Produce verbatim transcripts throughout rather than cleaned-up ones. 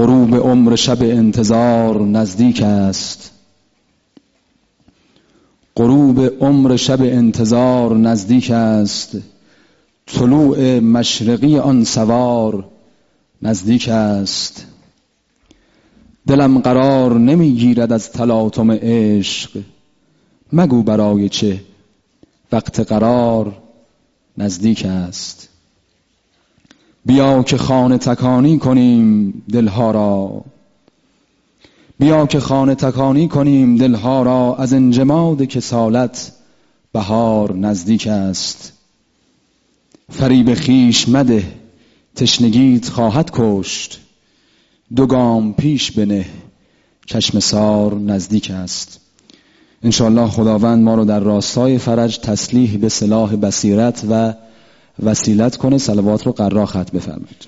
غروب عمر شب انتظار نزدیک است. غروب عمر شب انتظار نزدیک است. طلوع مشرقی آن سوار نزدیک است. دلم قرار نمیگیرد از تلاطم عشق. مگو برای چه وقت قرار نزدیک است. بیا که خانه تکانی کنیم دلها را. بیا که خانه تکانی کنیم دلها را. از انجماد کسالت بهار نزدیک است. فریب خویش مده تشنگیت خواهد کشت. دو گام پیش بنه چشم سار نزدیک است. انشاءالله خداوند ما رو در راستای فرج تسلیح به سلاح بصیرت و وسیلت کنه. صلوات رو قرار ختم بفرمایید.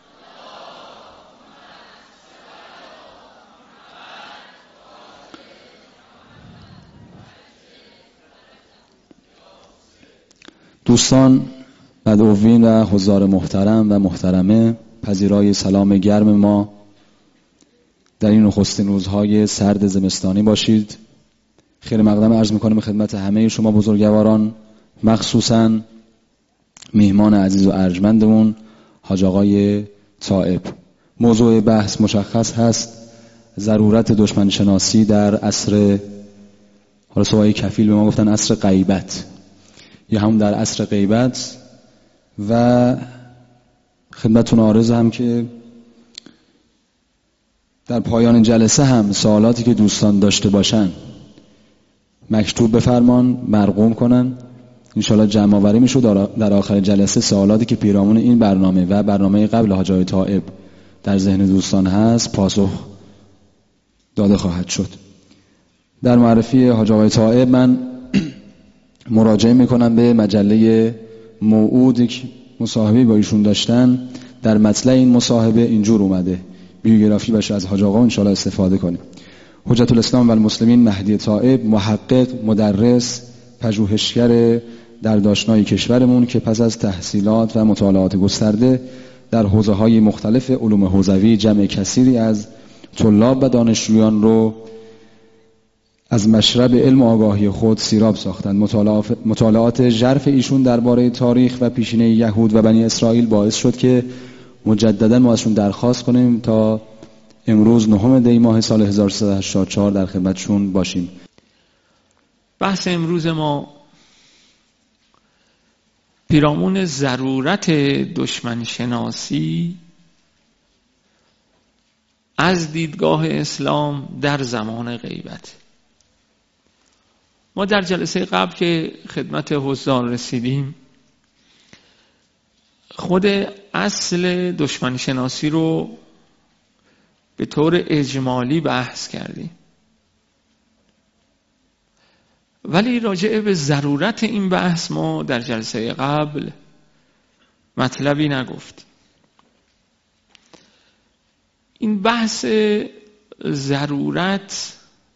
دوستان مدعوین و حضار محترم و محترمه، پذیرای سلام گرم ما در این نخستین روزهای سرد زمستانی باشید. خیر مقدم عرض میکنم خدمت همه شما بزرگواران، مخصوصاً میهمان عزیز و ارجمندمون حاج آقای طائب. موضوع بحث مشخص هست: ضرورت دشمن شناسی در عصر، حالا سوای کفیل به ما گفتن عصر غیبت، یا هم در عصر غیبت. و خدمتتون عرض هم که در پایان جلسه هم سوالاتی که دوستان داشته باشن مکتوب بفرمان، مرقوم کنن، انشاءالله جمع آوری میشه در آخر جلسه سوالاتی که پیرامون این برنامه و برنامه قبل حاج آقای طائب در ذهن دوستان هست پاسخ داده خواهد شد. در معرفی حاج آقای طائب من مراجعه میکنم به مجله موعود که مصاحبه با ایشون داشتن. در مطلع این مصاحبه اینجور اومده، بیوگرافی باشه از حاج آقا، انشاءالله استفاده کنیم. حجت الاسلام و المسلمین مهدی طائب، محقق، مدرس، پژوهشگر در داشنای کشورمون که پس از تحصیلات و مطالعات گسترده در حوزه‌های مختلف علوم حوزوی جمع کثیری از طلاب و دانشجویان رو از مشرب علم و آگاهی خود سیراب ساختند. مطالعات ژرف ایشون درباره تاریخ و پیشینه یهود و بنی اسرائیل باعث شد که مجددا ما ازشون درخواست کنیم تا امروز نهم دی ماه سال هزار و سیصد و هشتاد و چهار در خدمتشون باشیم. بحث امروز ما پیرامون ضرورت دشمن شناسی از دیدگاه اسلام در زمان غیبت. ما در جلسه قبل که خدمت حضار رسیدیم خود اصل دشمن شناسی رو به طور اجمالی بحث کردیم، ولی راجع به ضرورت این بحث ما در جلسه قبل مطلبی نگفتیم. این بحث ضرورت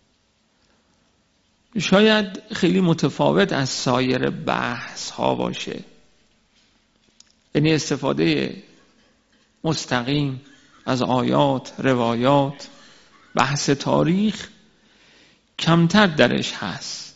شاید خیلی متفاوت از سایر بحث ها باشه، یعنی استفاده مستقیم از آیات، روایات، بحث تاریخ کمتر درش هست.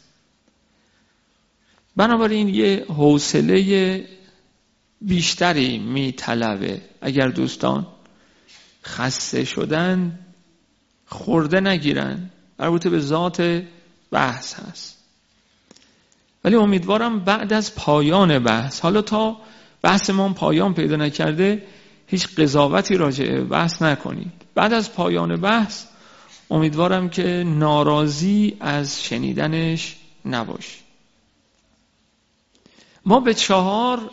بنابراین یه حوصله بیشتری میطلبه. اگر دوستان خسته شدن خورده نگیرن، مربوط به ذات بحث هست. ولی امیدوارم بعد از پایان بحث، حالا تا بحث ما پایان پیدا نکرده هیچ قضاوتی راجع به بحث نکنید. بعد از پایان بحث امیدوارم که ناراضی از شنیدنش نباشید. ما به چهار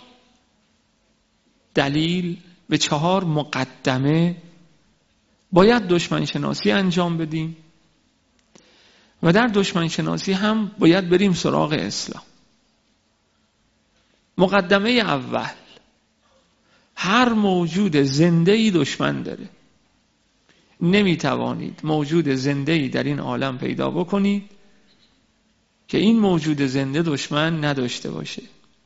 دلیل، به چهار مقدمه باید دشمن شناسی انجام بدیم و در دشمن شناسی هم باید بریم سراغ اسلام. مقدمه اول: هر موجود زنده‌ای دشمن داره. نمیتوانید موجود زنده‌ای در این عالم پیدا بکنید که این موجود زنده دشمن نداشته باشه.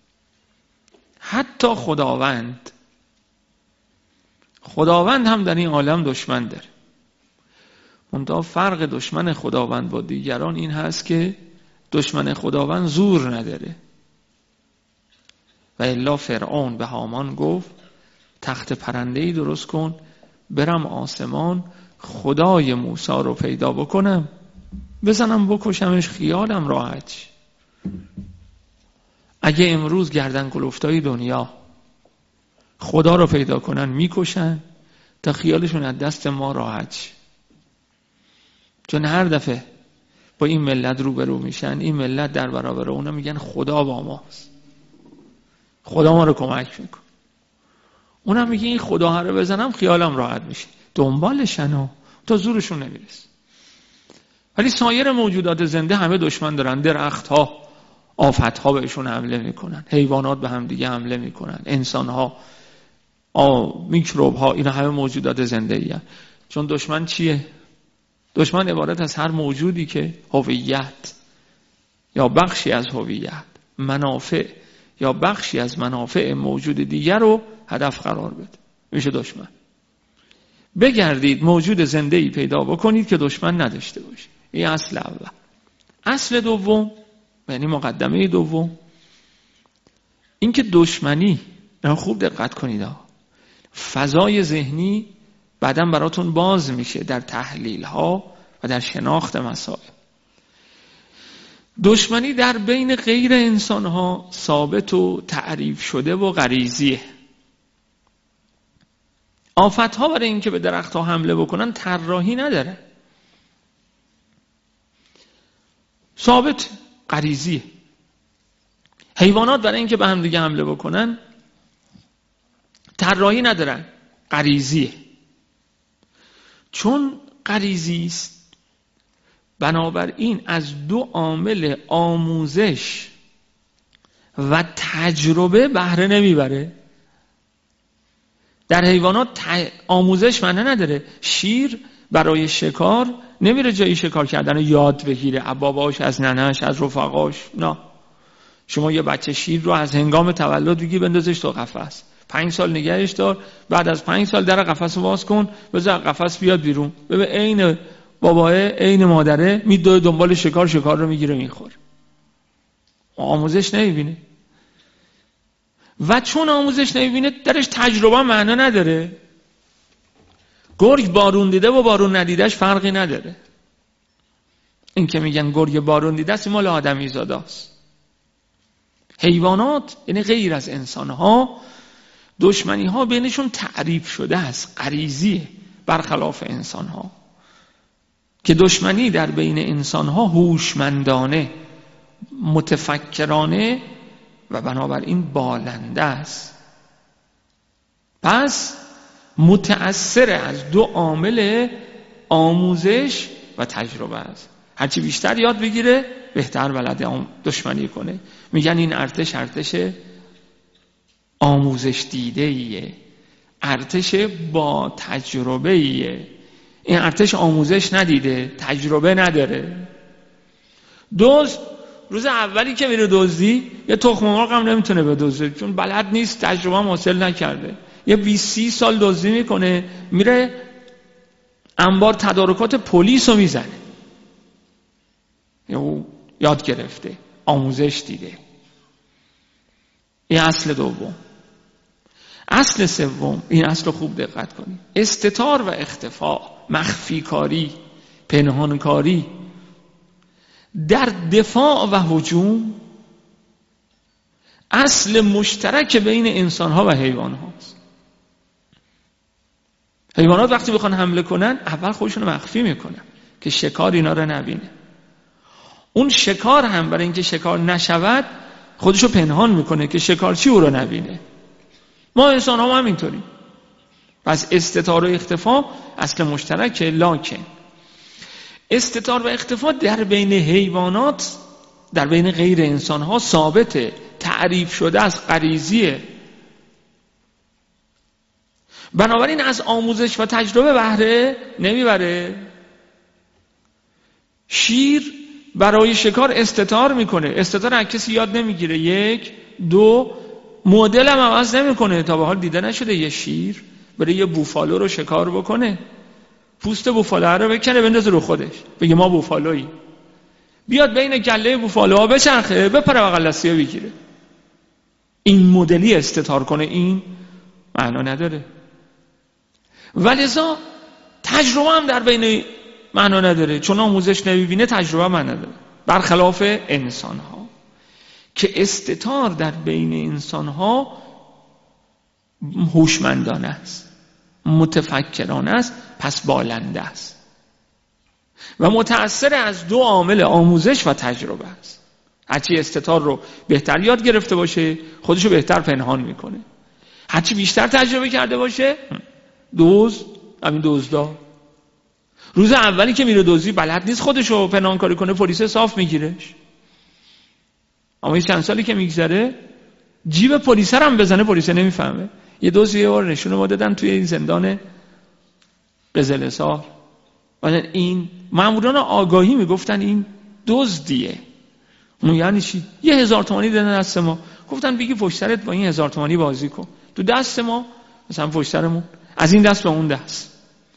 حتی خداوند خداوند هم در این عالم دشمن داره. منتها فرق دشمن خداوند با دیگران این هست که دشمن خداوند زور نداره. و الا فرعون به هامان گفت تخت پرنده‌ای درست کن برم آسمان خدای موسی رو پیدا بکنم بزنم بکشمش خیالم راحت. اگه امروز گردن کلفتای دنیا خدا رو پیدا کنن میکشن تا خیالشون از دست ما راحت، چون هر دفعه با این ملت روبرو میشن این ملت در برابر اونا میگن خدا با ماست، خدا ما رو کمک میکن. اونم میگه این خدا رو بزنم خیالم راحت میشه، دنبالشن و تا زورشون نمیرسه. ولی سایر موجودات زنده همه دشمن دارن. درخت ها آفت ها بهشون حمله میکنن، حیوانات به هم دیگه حمله میکنن، انسان ها میکروب ها، اینا همه موجودات زنده ای هن. چون دشمن چیه؟ دشمن عبارت از هر موجودی که هویت یا بخشی از هویت، منافع یا بخشی از منافع موجود دیگر رو هدف قرار بده میشه دشمن. بگردید موجود زنده ای پیدا بکنید که دشمن نداشته باشه. این اصل اول. اصل دوم یعنی مقدمه دوم این که دشمنی، خوب دقت کنید ها، فضای ذهنی بعداً براتون باز میشه در تحلیل ها و در شناخت مسائل. دشمنی در بین غیر انسان ها ثابت و تعریف شده و غریزیه. آفت ها برای اینکه به درخت ها حمله بکنن طراحی نداره، ثابت غریزیه. حیوانات برای اینکه به هم دیگه حمله بکنن طراحی ندارن، غریزیه. چون غریزی است بنابراین از دو عامل آموزش و تجربه بهره نمیبره. در حیوانات آموزش معنی نداره. شیر برای شکار نمیره جایی شکار کردن یاد بگیره، از باباش، از ننهش، از رفقاش. نه، شما یه بچه شیر رو از هنگام تولد بگی بندازش تو قفس، پنج سال نگهش دار، بعد از پنج سال در قفس رو باز کن، بذار قفس بیاد بیرون، ببین عین باباه عین مادره میدوه دنبال شکار، شکار رو میگیره میخوره. آموزش نمیبینه. و چون آموزش نمیبینه درش تجربه معنی نداره. گرگ بارون دیده و بارون ندیدهش فرقی نداره. این که میگن گرگ بارون دیده است مال آدمی زاده است. حیوانات یعنی غیر از انسان ها دشمنی ها بینشون تعریف شده است، غریزیه، برخلاف انسان ها که دشمنی در بین انسان ها هوشمندانه، متفکرانه و بنابراین بالنده است. پس متأثر از دو عامل آموزش و تجربه است. هرچی بیشتر یاد بگیره بهتر بلده دشمنی کنه. میگن این ارتش ارتش آموزش دیده ایه، ارتش با تجربه ایه. این ارتش آموزش ندیده، تجربه نداره. دزد روز اولی که میره دزدی یه تخم مرغ هم نمیتونه بدزده، چون بلد نیست، تجربه هم حاصل نکرده. یه بیست سی سال دزدی میکنه، میره انبار تدارکات پلیس رو میزنه. او یاد گرفته، آموزش دیده. این اصل دوم. اصل سوم، این اصل رو خوب دقت کنید، استتار و اختفا، مخفی کاری، پنهان کاری در دفاع و هجوم اصل مشترک بین انسان ها و حیوان هاست. حیوانات وقتی بخوان حمله کنن اول خودشون رو مخفی میکنن که شکار اینا رو نبینه. اون شکار هم برای اینکه شکار نشود خودشو پنهان میکنه که شکارچی او رو نبینه. ما انسان ها هم اینطوریم. پس استتار و اختفا اصل مشترک. لکن استتار و اختفا در بین حیوانات، در بین غیر انسان ها ثابته، تعریف شده از غریزیه. بنابراین از آموزش و تجربه بهره نمیبره. شیر برای شکار استتار میکنه، استتار از کسی یاد نمیگیره. یک دو مدل هم عوض نمیکنه. تا به حال دیده نشده یه شیر برای یه بوفالو رو شکار بکنه. پوست بوفالو رو بکنه بندازه رو خودش، بگه ما بوفالویی، بیاد بین گله بوفالوها بچرخه، بپره بغل دستی ها بگیره. این مدلی استتار کنه، این معنا نداره. ولذا تجربه هم در بین معنا نداره، چون آموزش نمیبینه تجربه معنا نداره. برخلاف انسان ها که استتار در بین انسان ها هوشمندانه است، متفکرانه است، پس بالنده است و متأثر از دو عامل آموزش و تجربه است. هرچی استتار رو بهتر یاد گرفته باشه خودشو بهتر پنهان میکنه، هرچی بیشتر تجربه کرده باشه دوز همین دزدا روز اولی که میره دزدی بلد نیست خودشو پنهان کاری کنه، پلیس صاف میگیرش. اما این چند سالی که میگذره جیب پلیس هم بزنه پلیس نمیفهمه. یه دوز یه بار نشونه ما دادن توی این زندان قزل‌حصار، ولی این ماموران آگاهی میگفتن این دزدیه. اون یعنی چی؟ یه هزار تومانی دادن دست ما، گفتن بگی پشت سرت با این هزار تومانی بازی کن. تو دست ما مثلا پشت سرمون از این دست به اون دست.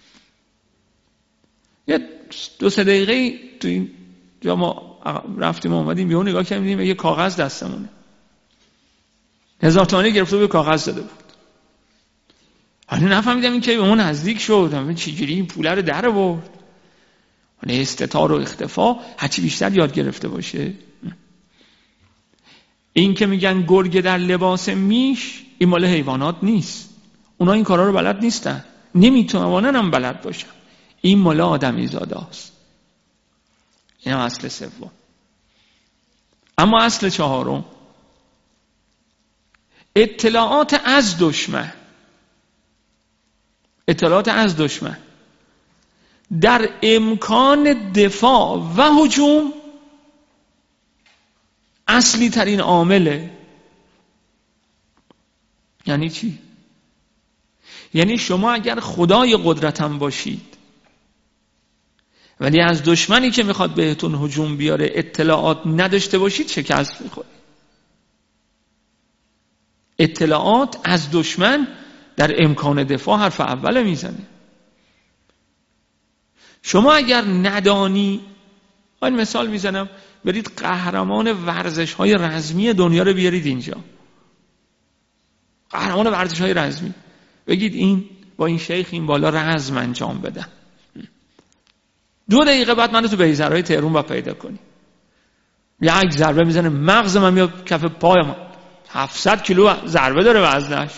یه دو سه دقیقه تو این جا ما رفتیم اومدیم بیرون نگاه کردیم یه کاغذ دستمونه، هزار تومانی گرفته به کاغذ داده بود. حالا نفهمیدم این که به اون نزدیک شد، چجوری این پوله رو در آورد. حالا استتار و اختفا هرچی بیشتر یاد گرفته باشه. این که میگن گرگ در لباس میش، این مال حیوانات نیست، اونا این کارا رو بلد نیستن، نمیتونن هم بلد باشن، این مال آدمی زاده است. این هم اصل سوم. اما اصل چهارم اطلاعات از دشمن. اطلاعات از دشمن در امکان دفاع و هجوم اصلی ترین عامله. یعنی چی؟ یعنی شما اگر خدای قدرتم باشید ولی از دشمنی که میخواد بهتون هجوم بیاره اطلاعات نداشته باشید شکست میخورید. اطلاعات از دشمن در امکان دفاع حرف اول میزنه. شما اگر ندانی، من مثال میزنم، برید قهرمان ورزش های رزمی دنیا رو بیارید اینجا، قهرمان ورزش های رزمی، بگید این با این شیخ این بالا رزم انجام بدن، دو دقیقه بعد منو تو بیزرهای تهران با پیدا کنی، یک ضربه میزنه مغز من میاد کف پای من، هفتصد کیلو ضربه داره وزنش،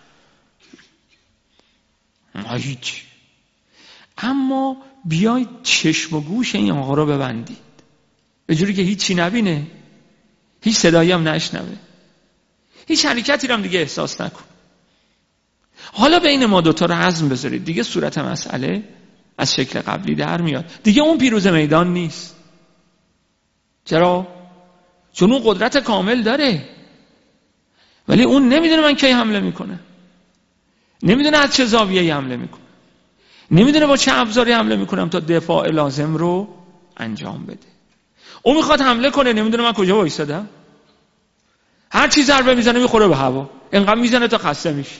ما هیچ. اما بیاید چشم و گوش این آقا رو ببندید به جوری که هیچی نبینه، هیچ صدایی هم نشنوه، هیچ حرکتی رو هم دیگه احساس نکن. حالا بین ما دوتا رو عزم بذارید، دیگه صورت مسئله از شکل قبلی در میاد، دیگه اون پیروز میدان نیست. چرا؟ چون اون قدرت کامل داره ولی اون نمیدونه من کی حمله میکنه، نمیدونه از چه زاویه‌ای حمله میکنه، نمیدونه با چه ابزاری حمله میکنم تا دفاع لازم رو انجام بده. اون میخواد حمله کنه نمیدونه من کجا وایسادم، هر چی ضربه میزنه میخوره به هوا، اینقدر میزنه تا خسته میشه.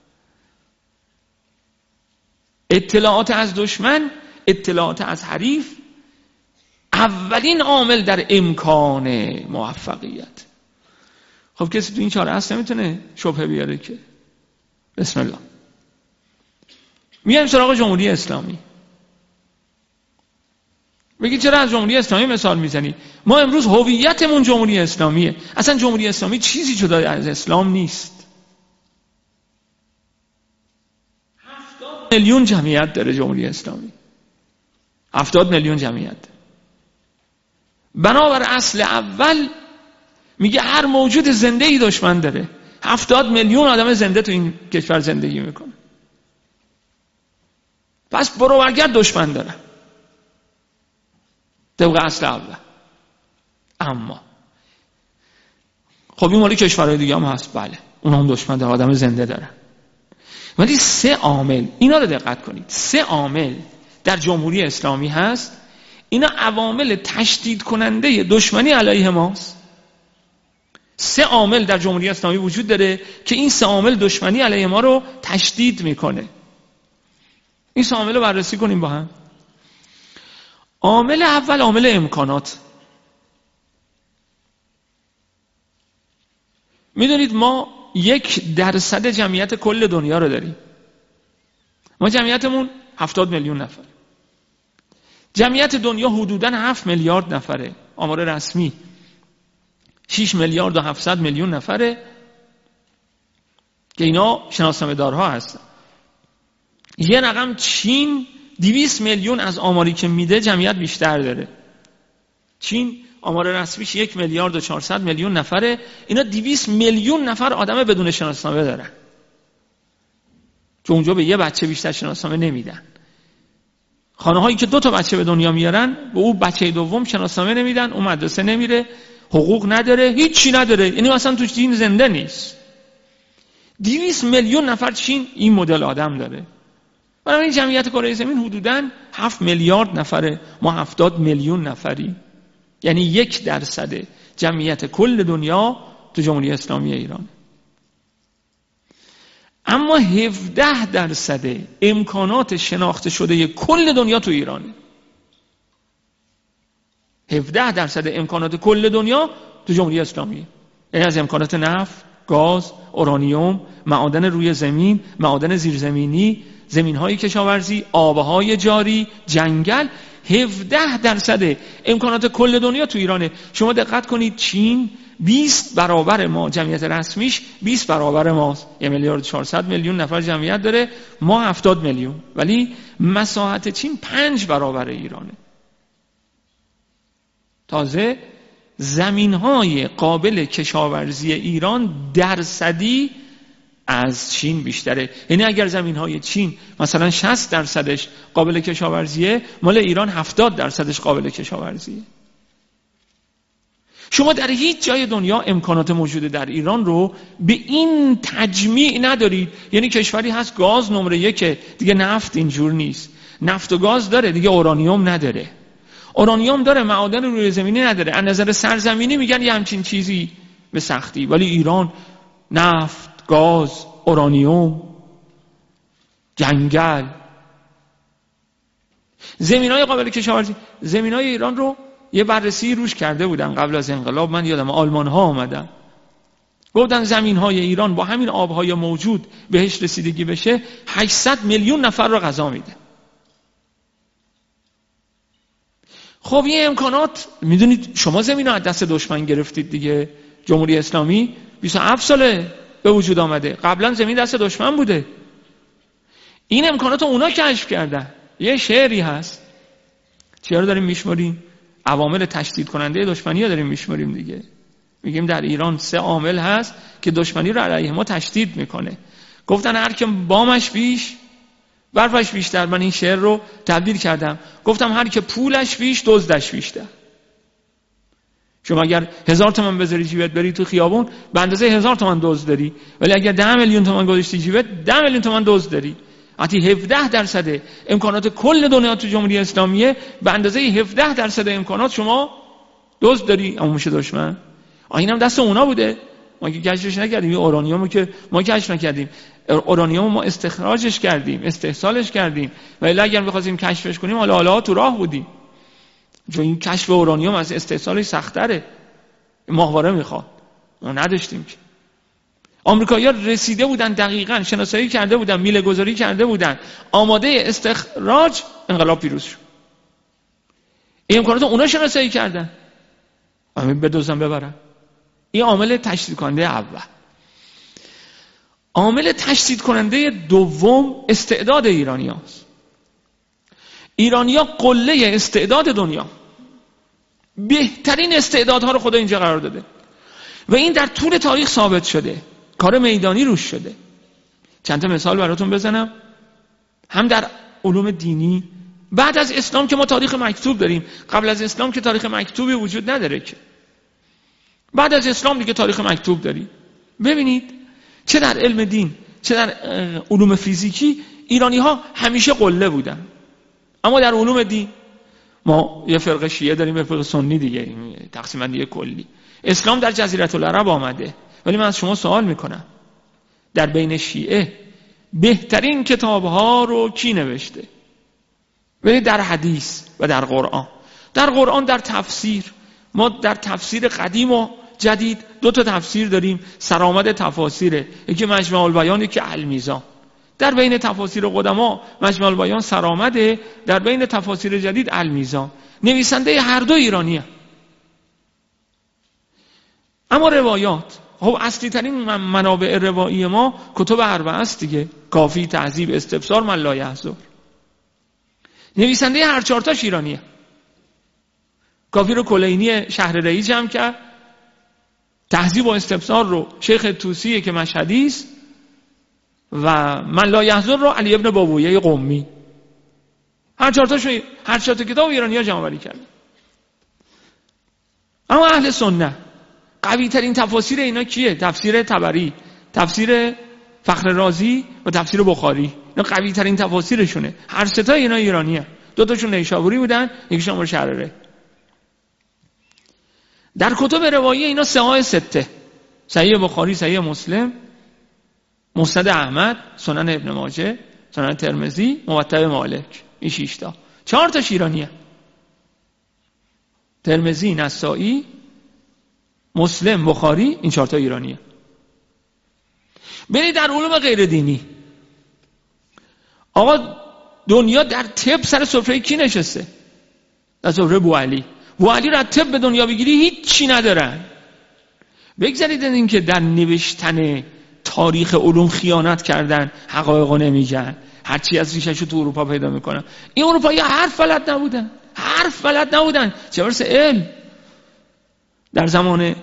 اطلاعات از دشمن، اطلاعات از حریف اولین عامل در امکان موفقیت. خب کسی تو این چهار اصل نمیتونه شبهه بیاره که. بسم الله. میایم سراغ جمهوری اسلامی. بگید چرا از جمهوری اسلامی مثال میزنی؟ ما امروز هویتمون جمهوری اسلامیه. اصلا جمهوری اسلامی چیزی جدا از اسلام نیست. هفتاد میلیون جمعیت داره جمهوری اسلامی. هفتاد میلیون جمعیت. بنابر اصل اول میگه هر موجود زنده ای دشمن داره. هفتاد میلیون آدم زنده تو این کشور زندگی میکنه. پس برو برگرد دشمن داره. طبق اصل اول. اما خب این مالی کشورهای دیگه هم هست، بله اون هم دشمن داره، آدم زنده داره. ولی سه عامل، اینا رو دقت کنید، سه عامل در جمهوری اسلامی هست، اینا عوامل تشدید کننده دشمنی علیه ماست. سه عامل در جمهوری اسلامی وجود داره که این سه عامل دشمنی علیه ما رو تشدید میکنه. این سه عامل رو بررسی کنیم با هم. عامل اول عامل امکانات. میدونید ما یک درصد جمعیت کل دنیا رو داریم. ما جمعیتمون هفتاد میلیون نفر. جمعیت دنیا حدوداً هفت میلیارد نفره. آمار رسمی شش میلیارد و هفتصد میلیون نفره که اینا شناسنامه دارها هستن. یه رقم چین دویست میلیون از آماری که میده جمعیت بیشتر داره. چین آمار رسمیش یک میلیارد و چهارصد میلیون نفره. اینا دویست میلیون نفر آدم بدون شناسنامه دارن، چون اونجا به یه بچه بیشتر شناسنامه نمیدن. خانه هایی که دو تا بچه به دنیا میارن به اون بچه دوم شناسنامه نمیدن، اون مدرسه نمیره، حقوق نداره، هیچی نداره، یعنی مثلا تو چین زنده نیست. دویست میلیون نفر چین این مدل آدم داره. برای این جمعیت کره زمین حدوداً هفت میلیارد نفره، ما هفتاد میلیون نفری، یعنی یک درصد جمعیت کل دنیا تو جمهوری اسلامی ایران. اما هفده درصد امکانات شناخته شده کل دنیا تو ایرانه. هفده درصد امکانات کل دنیا تو جمهوری اسلامی، یعنی از امکانات نفت، گاز، اورانیوم، معادن روی زمین، معادن زیرزمینی، زمین‌های کشاورزی، آب‌های جاری، جنگل. هفده درصد امکانات کل دنیا تو ایرانه. شما دقت کنید چین بیست برابر ما، جمعیت رسمیش بیست برابر ماست، یک میلیارد و چهارصد میلیون نفر جمعیت داره، ما هفتاد میلیون، ولی مساحت چین پنج برابر ایرانه. تازه زمین‌های قابل کشاورزی ایران درصدی از چین بیشتره. یعنی اگر زمین‌های چین مثلا شصت درصدش قابل کشاورزیه، مال ایران هفتاد درصدش قابل کشاورزیه. شما در هیچ جای دنیا امکانات موجوده در ایران رو به این تجمیع ندارید. یعنی کشوری هست گاز نمره یکه، دیگه نفت اینجور نیست، نفت و گاز داره دیگه اورانیوم نداره، اورانیوم داره معادن روی زمینی نداره. از نظر سرزمینی میگن یه همچین چیزی به سختی، ولی ایران نفت، گاز، اورانیوم، جنگل، زمینای قابل کشاورزی. زمینای ایران رو یه بررسی روش کرده بودن قبل از انقلاب، من یادم آلمان ها آمدن گفتن زمین های ایران با همین آبهای موجود بهش رسیدگی بشه هشتصد میلیون نفر رو غذا میده. خب این امکانات، میدونید شما زمین رو از دست دشمن گرفتید دیگه. جمهوری اسلامی بیست و هفت ساله به وجود آمده، قبلا زمین دست دشمن بوده. این امکانات رو اونا کشف کردن. یه شعری هست، چرا داریم میشماریم؟ عوامل تشدید کننده دشمنی رو داریم میشماریم دیگه. میگیم در ایران سه عامل هست که دشمنی رو علیه ما تشدید میکنه. گفتن هر که بامش بیش برفش بیشتر. من این شعر رو تبدیل کردم، گفتم هر که پولش بیش دزدش بیشتر. شما اگر هزار تومن بذاری جیبت بری تو خیابون به اندازه هزار تومن دزد داری، ولی اگر ده میلیون تومن گذاشتی جیبت ده میلیون تومن دزد داری. حتی هفده درصد امکانات کل دنیا تو جمهوری اسلامیه، به اندازه هفده درصد امکانات شما دزد داری. اما میشه دشمن. اینم دست اونا بوده، ما که کشفش نکردیم. این اورانیومو که ما کشف نکردیم، اورانیوم ما استخراجش کردیم، استحصالش کردیم، ولی اگر بخواستیم کشفش کنیم حالا حالا تو راه بودیم. چون این کشف اورانیوم از استحصالش سخت‌تره، ماهواره میخواد، ما نداشتیم که. آمریکایی‌ها رسیده بودن، دقیقاً شناسایی کرده بودن، میله گذاری کرده بودن، آماده استخراج، انقلاب پیروز شد. این امکانات اونا شناسایی کردن، همین بدوزن ببرن. این عامل تشدید کننده اول. عامل تشدید کننده دوم استعداد ایرانیاست. ایرانیا قله استعداد دنیا، بهترین استعدادها رو خدا اینجا قرار داده و این در طول تاریخ ثابت شده، کار میدانی روش شده. چند تا مثال براتون بزنم. هم در علوم دینی، بعد از اسلام که ما تاریخ مکتوب داریم، قبل از اسلام که تاریخ مکتوبی وجود نداره که. بعد از اسلام دیگه تاریخ مکتوب داریم. ببینید چه در علم دین چه در علوم فیزیکی ایرانی ها همیشه قله بودن. اما در علوم دین ما یه فرقه شیعه داریم، یه فرقه سنی دیگه، تقسیم بندی کلی. اسلام در جزیره العرب آمده، ولی من از شما سوال میکنم در بین شیعه بهترین کتاب‌ها رو کی نوشته؟ ولی در حدیث و در قرآن. در قرآن در تفسیر، ما در تفسیر قدیم و جدید دو تا تفسیر داریم، سرآمد تفاسیره، یکی مجمع البیان، یکی المیزان. در بین تفاسیر قدما مجمع البیان سرآمده، در بین تفاسیر جدید المیزان. نویسنده هر دو ایرانیه. اما روایات، خب اصلی ترین منابع روایی ما کتب اربعه است دیگه، کافی، تهذیب، استبصار، من لا یحضر. نویسنده هر چهار تاش ایرانیه. کافی رو کلینی شهر رئی جمع کرد، تهذیب و استبصار رو شیخ طوسیه که مشهدی است و من لا یحضر رو علی ابن بابویه قمی. هر چهار تاشو هر چهار تا کتاب ایرانی‌ها جمع آوری کردن. اما اهل سنت قوی ترین تفاسیر اینا کیه؟ تفسیر طبری، تفسیر فخر رازی و تفسیر بخاری. اینا قوی ترین تفاسیرشونه. هر سه تا اینا ایرانیه. دو تاشون نیشابوری بودن، یکیشون مال شهر ری. در کتب روایی اینا سه سته: صحیح بخاری، صحیح مسلم، مسند احمد، سنن ابن ماجه، سنن ترمذی، موطأ مالک. این شش تا. چهار تاش ایرانیه: ترمذی، نسائی، مسلم، بخاری. این چهار تا ایرانیه. ببینید در علوم غیر دینی، آقا دنیا در طب سر سفره کی نشسته؟ در سفره بوعلی. بوعلی را طب به دنیا بگیری هیچ چی ندارن. بگذارید این که در نوشتن تاریخ علوم خیانت کردن، حقایقو نمیگن، هرچی از ریشه‌شو تو اروپا پیدا میکنن. این اروپایی حرف بلد نبودن، حرف بلد نبودن، چه برسه علم. در زمان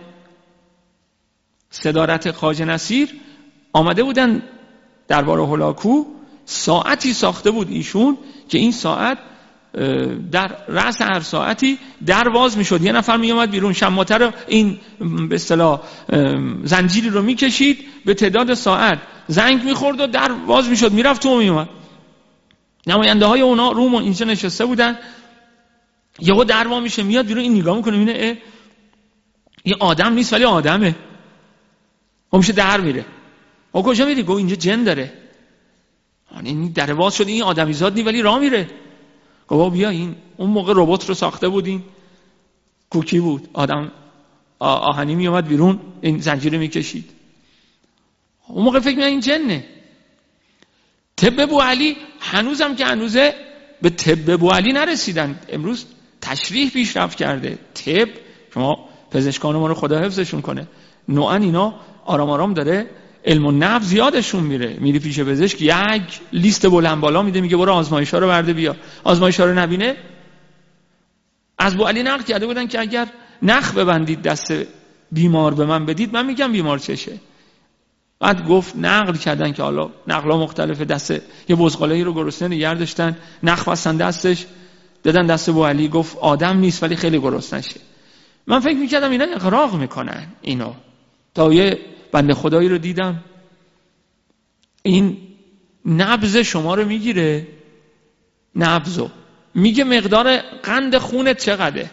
صدارت خواجه نصیر آمده بودن دربار هولاکو، ساعتی ساخته بود ایشون که این ساعت در رأس هر ساعتی در باز میشد، یه نفر میومد بیرون، شماته رو این به اصطلاح زنجیری رو میکشید، به تعداد ساعت زنگ میخورد و در باز میشد، میرفت تو و میومد. نماینده های اونا روم اینجا نشسته بودن، یهو در وا میشه، میاد بیرون، این نگاه میکنه میبینه این آدم نیست ولی آدمه. میشه در میره. او کجا میری؟ گو اینجا جن داره. این در باز شد، این آدمیزاد نی ولی راه میره. گو بیا، این اون موقع ربات رو ساخته بودین، کوکی بود، آدم آهنی میومد بیرون، این زنجیر میکشید. اون موقع فکر می‌کردن این جنه. طب بوعلی هنوزم که هنوزه به طب بوعلی نرسیدن. امروز تشریح پیشرفت کرده. طب، شما پزشکان ما رو خدا حفظشون کنه، نوعا اینا آرام آرام داره علم و نفس زیادشون میره. میری پیش پزشک، یک لیست بلند بالا میده، میگه برو آزمایش‌ها رو برده بیا. آزمایش‌ها رو نبینه. از بوعلی نقل کرده بودن که اگر نخ ببندید دست بیمار به من بدید، من میگم بیمار چشه. بعد گفت نقل کردن که حالا نقلا مختلفه، دست یه بزغاله‌ای رو گرسنه نگه داشتن، نخ بستن دستش، دادن دست بوعلی، گفت آدم نیست ولی خیلی گرسنه شه. من فکر میکردم اینا اغراق میکنن اینو. تا یه بنده خدایی رو دیدم، این نبض شما رو میگیره، نبضو میگه مقدار قند خونت چقدره،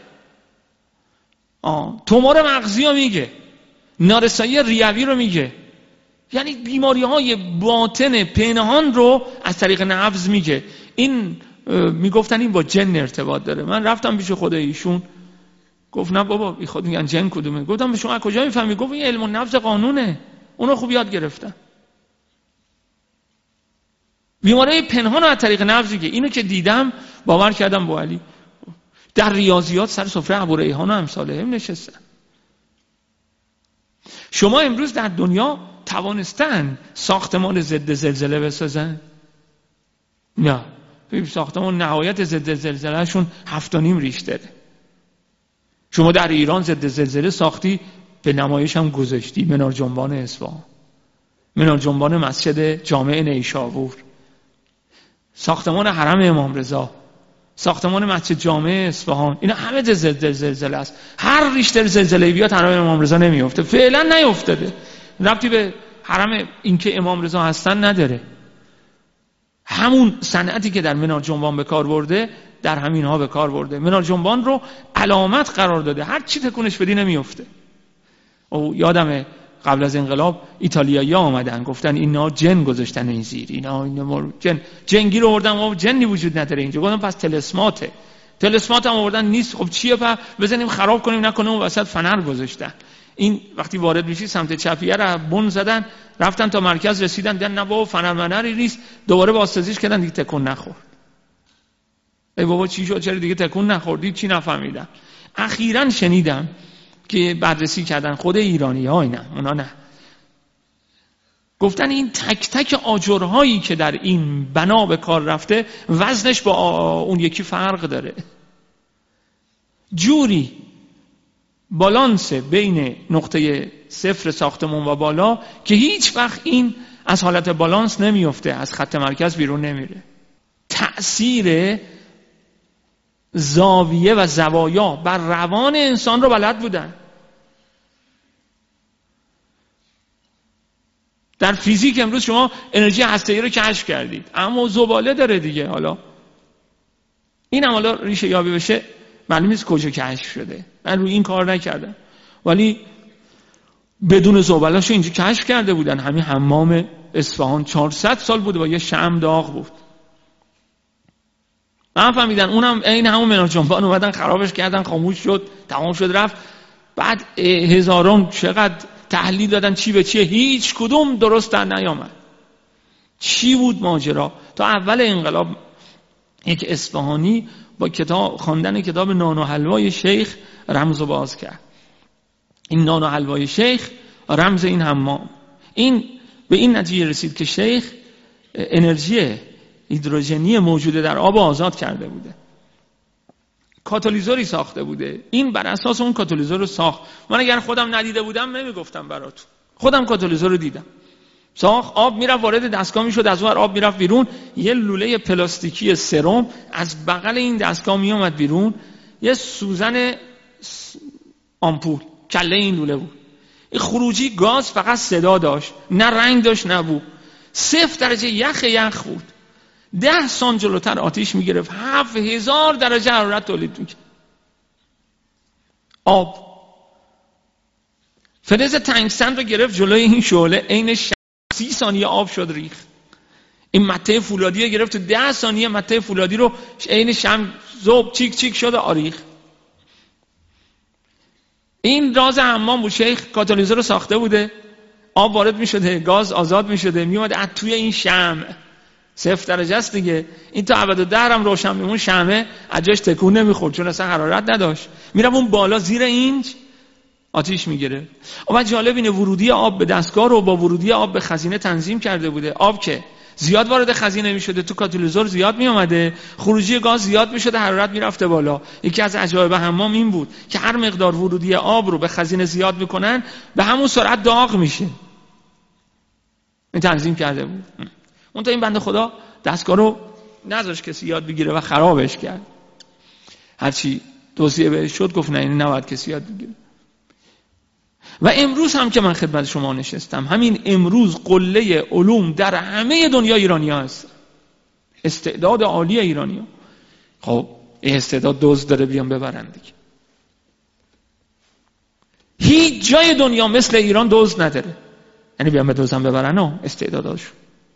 آه تومور مغزی رو میگه، نارسایی ریوی رو میگه، یعنی بیماری های باطن پنهان رو از طریق نبض میگه. این میگفتن این با جن ارتباط داره. من رفتم پیش خود ایشون، گفت نه بابا بی خود میگن جن کدومه. گفتم به شما از کجا میفهمی؟ گفت این علم النفس قانونه، اونو خوب یاد گرفتن. بیماری پنهان رو از طریق نبض میگه. اینو که دیدم باور کردم بوعلی. در ریاضیات سر سفره ابو ریحان و امثاله هم نشستن. شما امروز در دنیا توانستن ساختمان ضد زلزله بسازن؟ نه. ساختمان نهایت ضد زلزله شون هفت و نیم ریش داره. شما در ایران ضد زلزله ساختی، به نمایش هم گذاشتی. منار جنبان اصفهان، منار جنبان مسجد جامع نیشابور، ساختمان حرم امام رضا، ساختمان مسجد جامع اصفهان، اینا همه ضد زلزله است. هر ریشتر زلزله بیاد حرم امام رضا نمیفته، فعلا نیفتاده. ربطی به حرم اینکه امام رضا هستن نداره. همون صنعتی که در منار جنبان به کار برده در همین ها به کار برده. منار جنبان رو علامت قرار داده، هر چی تکونش بدی نمیفته. او یادمه قبل از انقلاب ایتالیایی‌ها آمدن گفتن اینا جن گذاشتن این زیر، اینا اینا جن جنگی رو آوردن، ما جنی وجود نداره اینجا. گفتم پس تلسماته. تلسمات هم آوردن نیست. خب چیه پس؟ بزنیم خراب کنیم نکنه اون وسط فنر گذاشتن. این وقتی وارد میشی سمت چپیه رو بن زدن، رفتن تا مرکز رسیدن دیدن نه بابا فنر منری نیست، دوباره بازسازیش کردن دیگه تکون نخورد. ای بابا چی شد چرا دیگه تکون نخوردید؟ چی نفهمیدم. اخیراً شنیدم که بررسی کردن خود ایرانی‌ها، اینا اونا نه، گفتن این تک تک آجرهایی که در این بنا به کار رفته وزنش با اون یکی فرق داره. جوری بالانس بین نقطه صفر ساختمون و بالا که هیچ وقت این از حالت بالانس نمیفته، از خط مرکز بیرون نمیره. تأثیر زاویه و زوایا بر روان انسان رو بلد بودن. در فیزیک امروز شما انرژی هسته‌ای رو کشف کردید، اما زباله داره دیگه. حالا این هم حالا ریشه یابی بشه معلوم نیست کجا کشف شده، من روی این کار نکردم، ولی بدون زباله‌شو اینجا کشف کرده بودن. همین حمام اصفهان چهارصد سال بود با یه شمع داغ بود. من فهمیدن اونم عین همون منار جنبان اومدن خرابش کردن، خاموش شد، تمام شد رفت. بعد هزاران چقدر تحلیل دادن چی به چیه، هیچ کدوم درست در نیامد. چی بود ماجرا؟ تا اول انقلاب یک اصفهانی با کتاب خواندن کتاب نان و حلوای شیخ رمز و باز کرد. این نان و حلوای شیخ رمز این حمام. این به این نتیجه رسید که شیخ انرژی هیدروژنی موجوده در آب آزاد کرده بوده، کاتالیزوری ساخته بوده. این بر اساس اون کاتالیزور رو ساخت. من اگر خودم ندیده بودم نمیگفتم براتون، خودم کاتالیزور رو دیدم. ساخت، آب میرفت وارد دستگاه میشد، از اون آب میرفت بیرون، یه لوله پلاستیکی سرم از بغل این دستگاه میومد بیرون، یه سوزن آمپول کله این لوله بود. این خروجی گاز فقط صدا داشت، نه رنگ داشت نه بو. صفر درجه یخ یخ بود. ده سان جلوتر آتیش میگرفت، هفت هزار درجه حرارت تولید میکرد. آب فلز تنگستن رو گرفت جلوی این شعله، عین سی ثانیه آب شد ریخت. این مته فولادی رو گرفت، ده ثانیه مته فولادی رو عین شم زوب چیک چیک شد آریخ. این راز حمام بود. شیخ کاتالیزور رو ساخته بوده، آب وارد میشده، گاز آزاد میشده، میومد از توی این شمع، صفر درجه است دیگه، این تا ابد هم روشن میمون، شمعه از جاش تکون نمیخورد چون اصلا حرارت نداشت، میرم اون بالا زیر اینج آتیش میگیره. اما جالب اینه ورودی آب به دستگاه رو با ورودی آب به خزینه تنظیم کرده بوده. آب که زیاد وارد خزینه میشده، تو کاتالیزور زیاد میومده، خروجی گاز زیاد میشده، حرارت میرفته بالا. یکی از عجایب حمام این بود که هر مقدار ورودی آب رو به خزینه زیاد میکنن به همون سرعت داغ میشه. این تنظیم کرده بود. اون تا این بنده خدا دستگاه رو نذاش کسی یاد بگیره و خرابش کرد. هرچی توصیه بهش شد گفت نه این نباید کسی یاد بگیره. و امروز هم که من خدمت شما نشستم، همین امروز قله علوم در همه دنیا ایرانی ها هست. استعداد عالی ایرانی ها. خب این استعداد دزد داره بیان ببرن دیگه. هیچ جای دنیا مثل ایران دزد نداره، یعنی بیان به دزدم ببرن ها استعداداشو.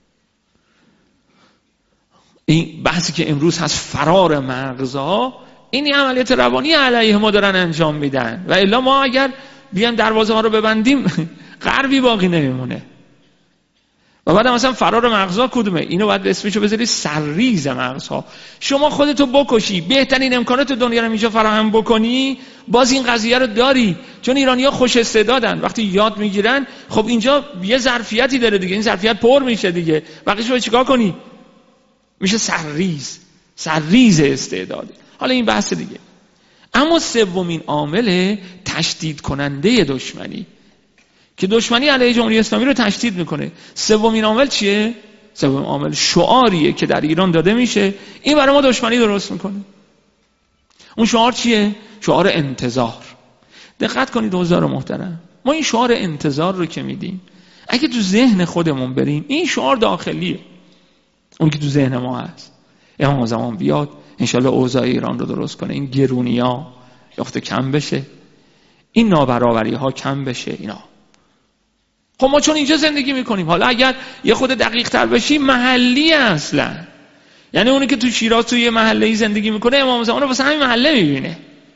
این بحثی که امروز هست فرار مغزها، این عملیات روانی علیه ما دارن انجام میدن و الا ما اگر بیان دروازه ها رو ببندیم غربی باقی نمیمونه. و بعد مثلا فرار مغزها کدومه؟ اینو باید اسمشو بذاری سرریز مغزها. شما خودتو بکشی، بهترین امکانات دنیا رو اینجا فراهم بکنی، باز این قضیه رو داری. چون ایرانی‌ها خوش استعدادن، وقتی یاد میگیرن خب اینجا یه ظرفیتی داره دیگه، این ظرفیت پر میشه دیگه، بقیه‌شو چیکار کنی؟ میشه سرریز، سرریز استعداد. حالا این بحث دیگه. اما سومین عامل تشدید کننده دشمنی که دشمنی علیه جمهوری اسلامی رو تشدید میکنه، سومین عامل چیه؟ سومین عامل شعاریه که در ایران داده میشه، این برای ما دشمنی درست میکنه. اون شعار چیه؟ شعار انتظار. دقت کنید دوستان محترم، ما این شعار انتظار رو که میدیم، اگه تو ذهن خودمون بریم، این شعار داخلیه، اون که تو ذهن ما هست. امام زمان بیاد انشالله اوضاع ایران رو درست کنه، این گرونی ها یخت کم بشه، این نابرابری ها کم بشه، اینا خب ما چون اینجا زندگی میکنیم. حالا اگر یه خود دقیق تر بشی محلی اصلا، یعنی اونی که تو شیراز توی یه محله‌ای زندگی میکنه امام زمان رو واسه همین محله میبینه.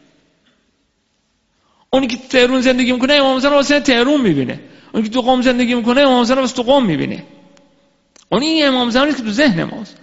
اونی که تهران زندگی میکنه امام زمان رو واسه تهران میبینه. اونی که تو قم زندگی میکنه امام زمان رو واسه تو قم میبینه. اون این امام زمانی که تو ذهن ماست.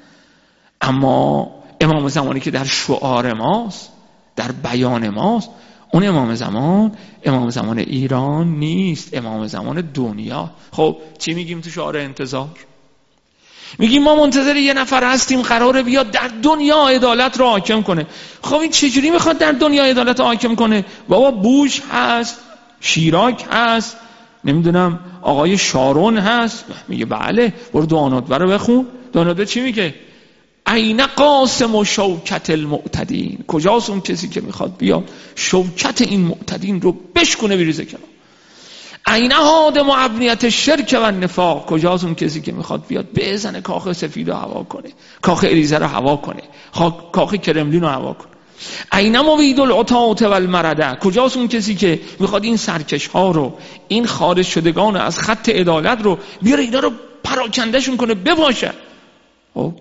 اما امام زمانی که در شعار ماست، در بیان ماست، اون امام زمان امام زمان ایران نیست، امام زمان دنیا. خب چی میگیم تو شعار انتظار؟ میگیم ما منتظر یه نفر هستیم قراره بیاد در دنیا عدالت رو حاکم کنه. خب این چجوری میخواد در دنیا عدالت رو حاکم کنه؟ بابا بوش هست، شیراک هست، نمیدونم آقای شارون هست. میگه بله، برو دو ندبه رو بخون. دو ندبه چی میگه؟ عین قاسم و شوکت المعتدین. کجاست اون کسی که میخواد بیاد شوکت این معتدین رو بشکنه بریزه کنار؟ عین هادم و ابنیت شرک و نفاق. کجاست اون کسی که میخواد بیاد بزنه کاخ سفید رو هوا کنه، کاخ اریزه رو هوا کنه، کاخ کرملین رو هوا کنه؟ عین موید العتاة و المرده. کجاست اون کسی که میخواد این سرکش ها رو، این خارج شدگان از خط عدالت رو بیاره اینا رو پراکندهشون کنه بباشه؟ خب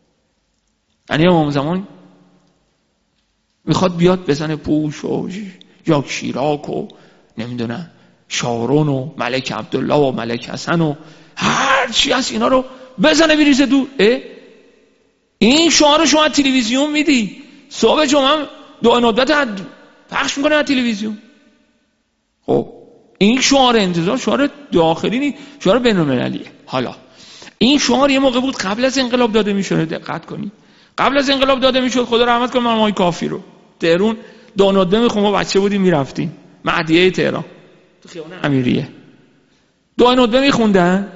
یعنی امام زمان میخواد بیاد بزنه پوش و یا شیراک و نمیدونم شارون و ملک عبدالله و ملک حسن و هر چی هست اینا رو بزنه بریزه دور. این شعار شما تلویزیون میدی، صبح جمعه دو ندبت پخش میکنه از تلویزیون. خب این شعار انتظار شعار داخلی نیست، شعار بین‌المللیه. حالا این شعار یه موقع بود قبل از انقلاب داده میشد. دقت کنی قبل از انقلاب داده میشد. خدا رحمت کنه مامای کافی رو تهران دو ندبه میخوام، ما بچه بودیم میرفتیم مهدیه تهران تو خیابان امیریه، دو ندبه میخوندن.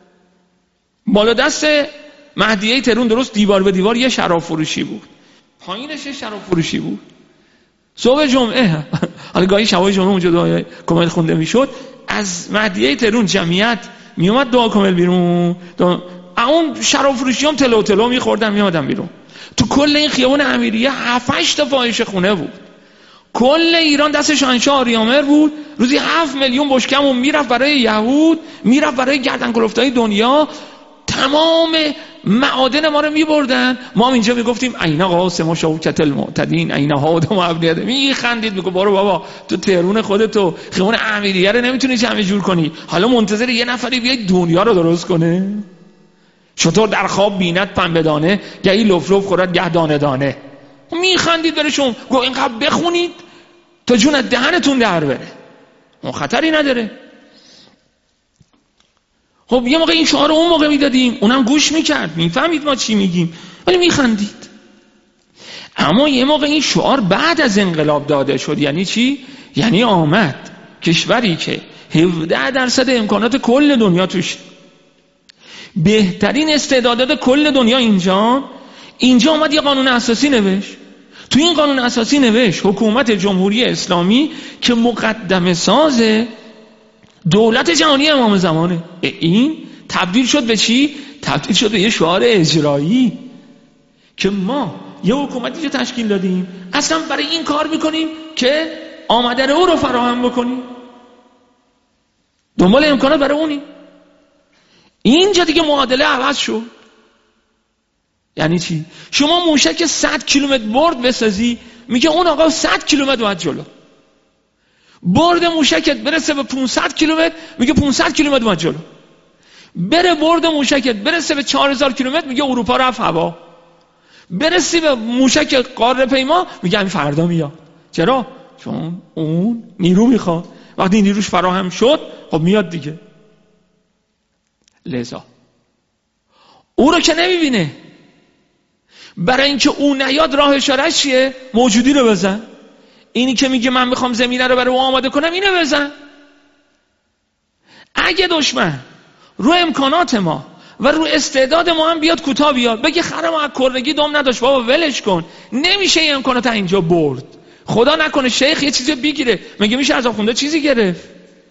بالا دست مهدیه تهران درست دیوار به دیوار یه شراب فروشی بود، پایینش یه شراب فروشی بود. صبح جمعه حالا گاهی شبای جمعه اونجا دعای کامل خونده میشد، از مهدیه تهران جمعیت میومد دعا کامل بیرون، اون شراب فروشی هم تلو تلو میخوردن میادن بیرون. تو کل این خیابان امیریه هفت هشت تا فاحشه خونه بود. کل ایران دست شاهنشاه آریامر بود، روزی هفت میلیون بشکمون میرفت برای یهود، میرفت برای گردن کلفتای دنیا، تمام معادن ما رو میبردن. ما هم اینجا میگفتیم عین قاسم و شوکت المعتدین عین هادم و ابنیت. میخندید میگه برو بابا تو تهرون خودتو خیابان امیریه رو نمیتونی جمع جور کنی، حالا منتظر یه نفری بیاد دنیا رو درست کنه؟ چطور در خواب بیند پنبه دانه، گهی لف لف خورد گه دانه دانه. میخندید برشون، گو اینقدر بخونید تا جون دهنتون در بره، اون خطری نداره. خب یه موقع این شعار رو اون موقع میدادیم، اونم گوش میکرد، میفهمید ما چی میگیم، ولی میخندید. اما یه موقع این شعار بعد از انقلاب داده شد. یعنی چی؟ یعنی آمد کشوری که هفده درصد امکانات کل دنیا توش، بهترین استعدادات کل دنیا اینجا اینجا آمد یه قانون اساسی نوشت. تو این قانون اساسی نوشت حکومت جمهوری اسلامی که مقدمه ساز دولت جهانی امام زمانه. این تبدیل شد به چی؟ تبدیل شد به یه شعار اجرایی که ما یه حکومتی رو تشکیل دادیم اصلا برای این کار میکنیم که آمدن او رو فراهم بکنیم، دنبال امکانات برای اونیم. اینجا دیگه معادله عوض شد. یعنی چی؟ شما موشک صد کیلومتر برد بسازی، میگه اون آقا صد کیلومتر باید جلو. برد موشکت برسه به پانصد کیلومتر، میگه پانصد کیلومتر باید جلو. بره برد موشکت برسه به چهار هزار کیلومتر، میگه اروپا رفت هوا. برسی به موشک قاره پیما، میگه همین فردا میاد. چرا؟ چون اون نیرو میخواد. وقتی نیروش فراهم شد خب میاد دیگه. لذا او رو که نمیبینه، برای اینکه او نیاد راه اشارهش چیه؟ موجودی رو بزن. اینی که میگه من میخوام زمینه رو برای او آماده کنم، اینو بزن. اگه دشمن رو امکانات ما و رو استعداد ما هم بیاد کوتاه بیاد، بگه خره ما از کرنگی دم نداشت بابا ولش کن، نمیشه این امکانات اینجا برد. خدا نکنه شیخ یه چیزی بگیره، مگه میشه از آخونده چیزی گرفت؟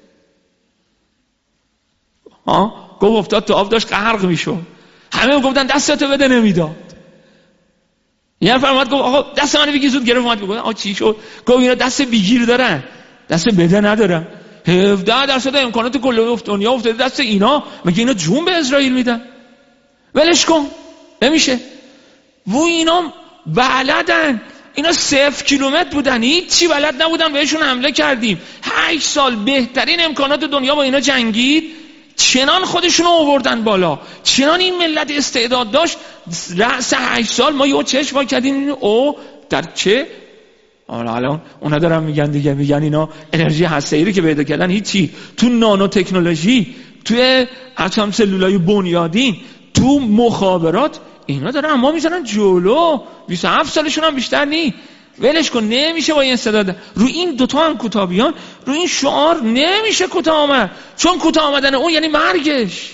ها گفت افتاد تو آب داشت غرق میشد، همه گفتن دستتو بده، نمیداد. یه نفر اومد گفت آقا دست منو بگیر، زود گرفت اومد گفت آقا چی شد؟ گفت اینا دست بگیر دارن، دست بده ندارن. هفده درصد امکانات کل دنیا افتاده دست اینا، مگه اینا جون به اسرائیل میدن؟ ولش کن، نمیشه. و اینا بلدن، اینا صفر کیلومتر بودن، هیچی بلد نبودن، بهشون حمله کردیم. هشت سال بهترین امکانات دنیا با اینا جنگید، چنان خودشونو آوردن بالا، چنان این ملت استعداد داشت. رأس هشت سال ما یه چشم وا کردیم، او در چه؟ الان اونا دارن میگن دیگه، میگن اینا انرژی هسته‌ای رو که پیدا کردن هیچی، تو نانو تکنولوژی، توی اتم سلولای بنیادین، تو مخابرات، اینا دارن اما میزنن جلو. بیست و هفت سالشون هم بیشتر نی. ولش کن، نمیشه با این استعداد. رو این دوتا هم کوتاه بیان، رو این شعار نمیشه کوتاه آمد، چون کوتاه آمدن اون یعنی مرگش.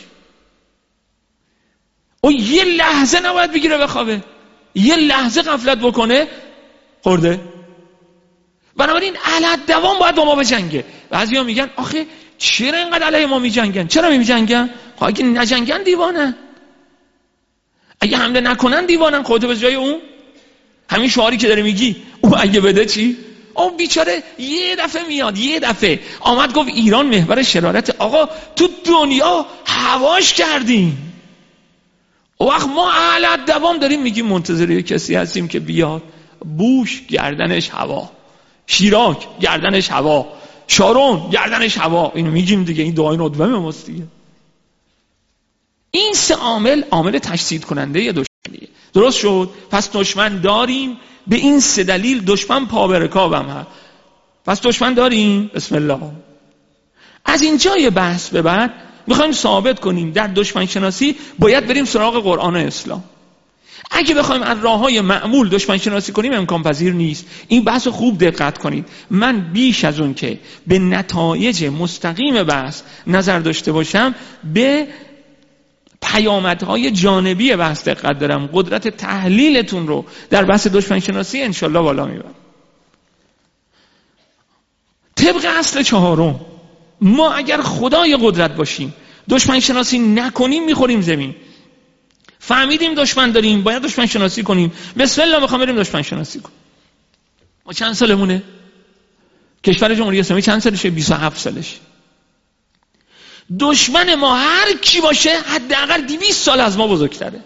اون یه لحظه نباید بگیره بخوابه، یه لحظه غفلت بکنه خورده. بنابراین علت دوام باید با ما بجنگه. بعضیا میگن آخه چرا اینقدر علیه ما میجنگن؟ چرا میجنگن؟ خب اگه نجنگن دیوانن، اگه حمله نکنن دیوانن. خودتو به جای اون، همین شعاری که داره میگی او اگه بده چی؟ اون بیچاره یه دفعه میاد، یه دفعه آمد گفت ایران محور شرارت. آقا تو دنیا هواش کردیم، اون وقت ما علت دوام داریم میگیم منتظر کسی هستیم که بیاد. بوش گردنش هوا، شیراک گردنش هوا، شارون گردنش هوا، اینو میگیم دیگه، این دعای ندوه ماست دیگه. این سه عامل عامل تشدید کننده دشمنیه. درست شد؟ پس دشمن داریم، به این سه دلیل دشمن پابرکابم هست. پس دشمن داریم. بسم الله. از اینجای بحث به بعد میخوایم ثابت کنیم در دشمن شناسی باید بریم سراغ قرآن و اسلام. اگه بخوایم از راههای معمول دشمن شناسی کنیم امکان پذیر نیست. این بحث خوب دقت کنید. من بیش از اون که به نتایج مستقیم بحث نظر داشته باشم، به پیامدهای جانبی بحث دقت دارم. قدرت تحلیلتون رو در بحث دشمن شناسی انشالله بالا میبرم. طبق اصل چهارم، ما اگر خدای قدرت باشیم، دشمن شناسی نکنیم، میخوریم زمین. فهمیدیم دشمن داریم، باید دشمن شناسی کنیم. بسم الله میخوام بریم دشمن شناسی کنیم. ما چند سالمونه؟ کشور جمهوری اسلامی چند سالشه؟ بیست و هفت سالشه. دشمن ما هر کی باشه حداقل دویست سال از ما بزرگتره.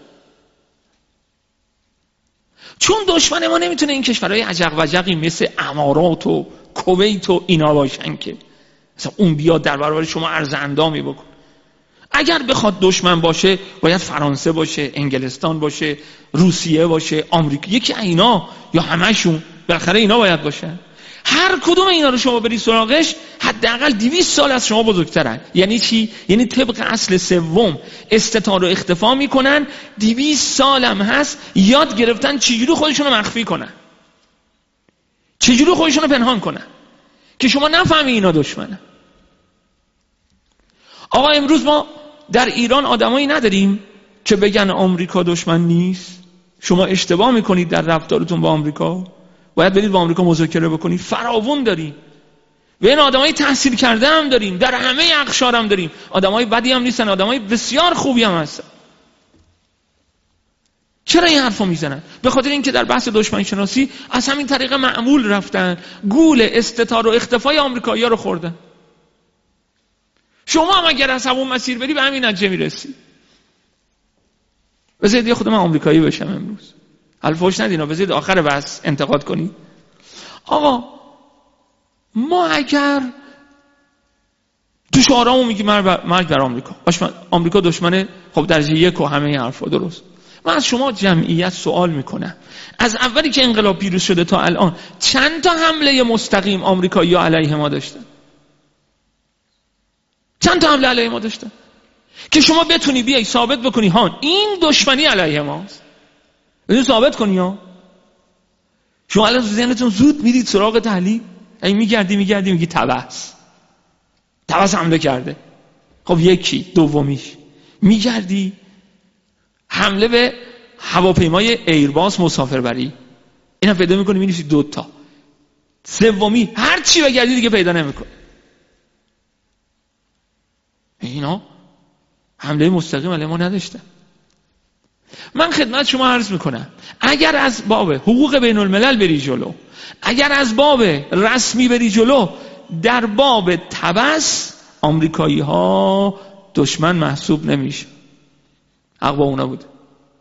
چون دشمن ما نمیتونه این کشورهای عجق و جقی مثل امارات و کویت و اینا باشن که مثلا اون بیاد در برابر شما عرض اندامی بکن. اگر بخواد دشمن باشه باید فرانسه باشه، انگلستان باشه، روسیه باشه، آمریکا، یکی اینا یا همشون، بالاخره اینا باید باشن. هر کدوم اینا رو شما بری سراغش حداقل دویست سال از شما بزرگترن. یعنی چی؟ یعنی طبق اصل سوم استتار و اختفا میکنن. دویست سال هم هست یاد گرفتن چجوری خودشون رو مخفی کنن، چجوری خودشون رو پنهان کنن که شما نفهمی اینا دشمنن. آقا امروز ما در ایران آدمایی نداریم که بگن آمریکا دشمن نیست. شما اشتباه میکنید در رفتارتون با آمریکا. باید برید با آمریکا مذاکره بکنید. فراوون داریم. و این آدمای تحصیل کرده هم داریم، در همه اقشار هم داریم. آدمای بدی هم نیستن، آدمای بسیار خوبی هم هستن. چرا این حرفو میزنن؟ به خاطر اینکه در بحث دشمن شناسی از همین طریق معمول رفتن، گول استتار و اختفای آمریکایی‌ها رو خوردن. شما هم اگر از همون مسیر بری به همین نتیجه میرسی. بذارید یه خود من آمریکایی بشم امروز. الفاش ندینا، بذارید آخر بحث انتقاد کنید. آقا ما اگر تو شعارامون میگیم مرگ بر آمریکا، آمریکا دشمنه، خب درجه یک و همه این حرفا درست. من از شما جمعیت سوال میکنم، از اولی که انقلاب پیروز شده تا الان چند تا حمله مستقیم آمریکایی‌ها علیه ما داشتن؟ چند تا حمله علیه ما داشتن که شما بتونی بیای ثابت بکنی ها این دشمنی علیه ماست؟ بتونی ثابت کنی ها؟ شما الان ذهنتون زود میرید سراغ تحلیل، این میگردی میگردی میگی طبس طبس حمله کرده. خب یکی، دومیش میگردی حمله به هواپیمای ایرباس مسافربری، اینا پیدا میکنی می‌نویسی دو تا. سومی هر چی بگردی دیگه پیدا نمیکنی. اینا حمله مستقیم علیه ما نداشتن. من خدمت شما عرض میکنم اگر از باب حقوق بین الملل بری جلو، اگر از باب رسمی بری جلو، در باب تبس آمریکایی ها دشمن محسوب نمیشه. حق با اونا بود.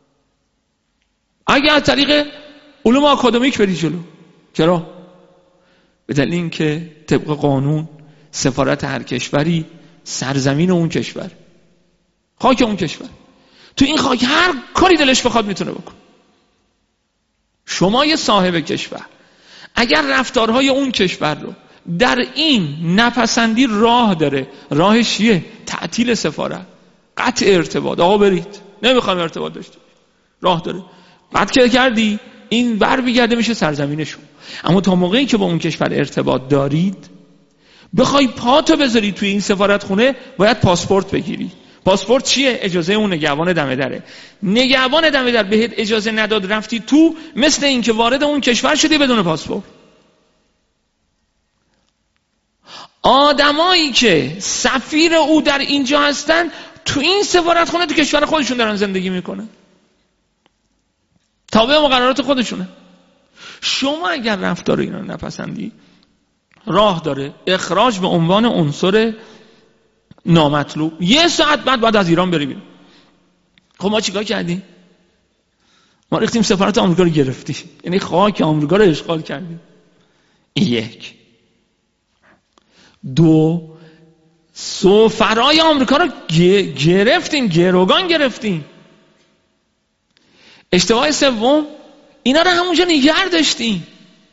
اگه از طریق علوم آکادمیک بری جلو، چرا؟ به دلیل اینکه طبق قانون سفارت هر کشوری سرزمین اون کشور، خاک اون کشور، تو این خاک هر کاری دلش بخواد میتونه بکن. شما یه صاحب کشور اگر رفتارهای اون کشور رو در این نپسندی، راه داره. راهش چیه؟ تعطیل سفارت، قطع ارتباط. آقا برید، نمیخوام ارتباط داشته باشم. راه داره. قطع کردی این بر میگرده میشه سرزمینشون. اما تا موقعی که با اون کشور ارتباط دارید، بخوای پاتو بذاری توی این سفارت خونه، باید پاسپورت بگیری. پاسپورت چیه؟ اجازه اون نگهبان دم دره. نگهبان دم در بهت اجازه نداد رفتی تو، مثل این که وارد اون کشور شدی بدون پاسپورت. آدمایی که سفیر او در اینجا هستن، تو این سفارت خونه تو کشور خودشون دارن زندگی میکنن، تابع مقررات خودشونه. شما اگر رفتار اینا رو نپسندی، راه داره اخراج به عنوان عنصر نامطلوب. یه ساعت بعد بعد از ایران بری بیرون. خب ما چیکار کردیم؟ ما ریختیم سفارت آمریکا رو گرفتی، یعنی خاک آمریکا رو اشغال کردیم. یک. دو، سفرای آمریکا رو گرفتیم، گروگان گرفتیم. اشتباه سوم، اینا رو همونجا نگه داشتیم.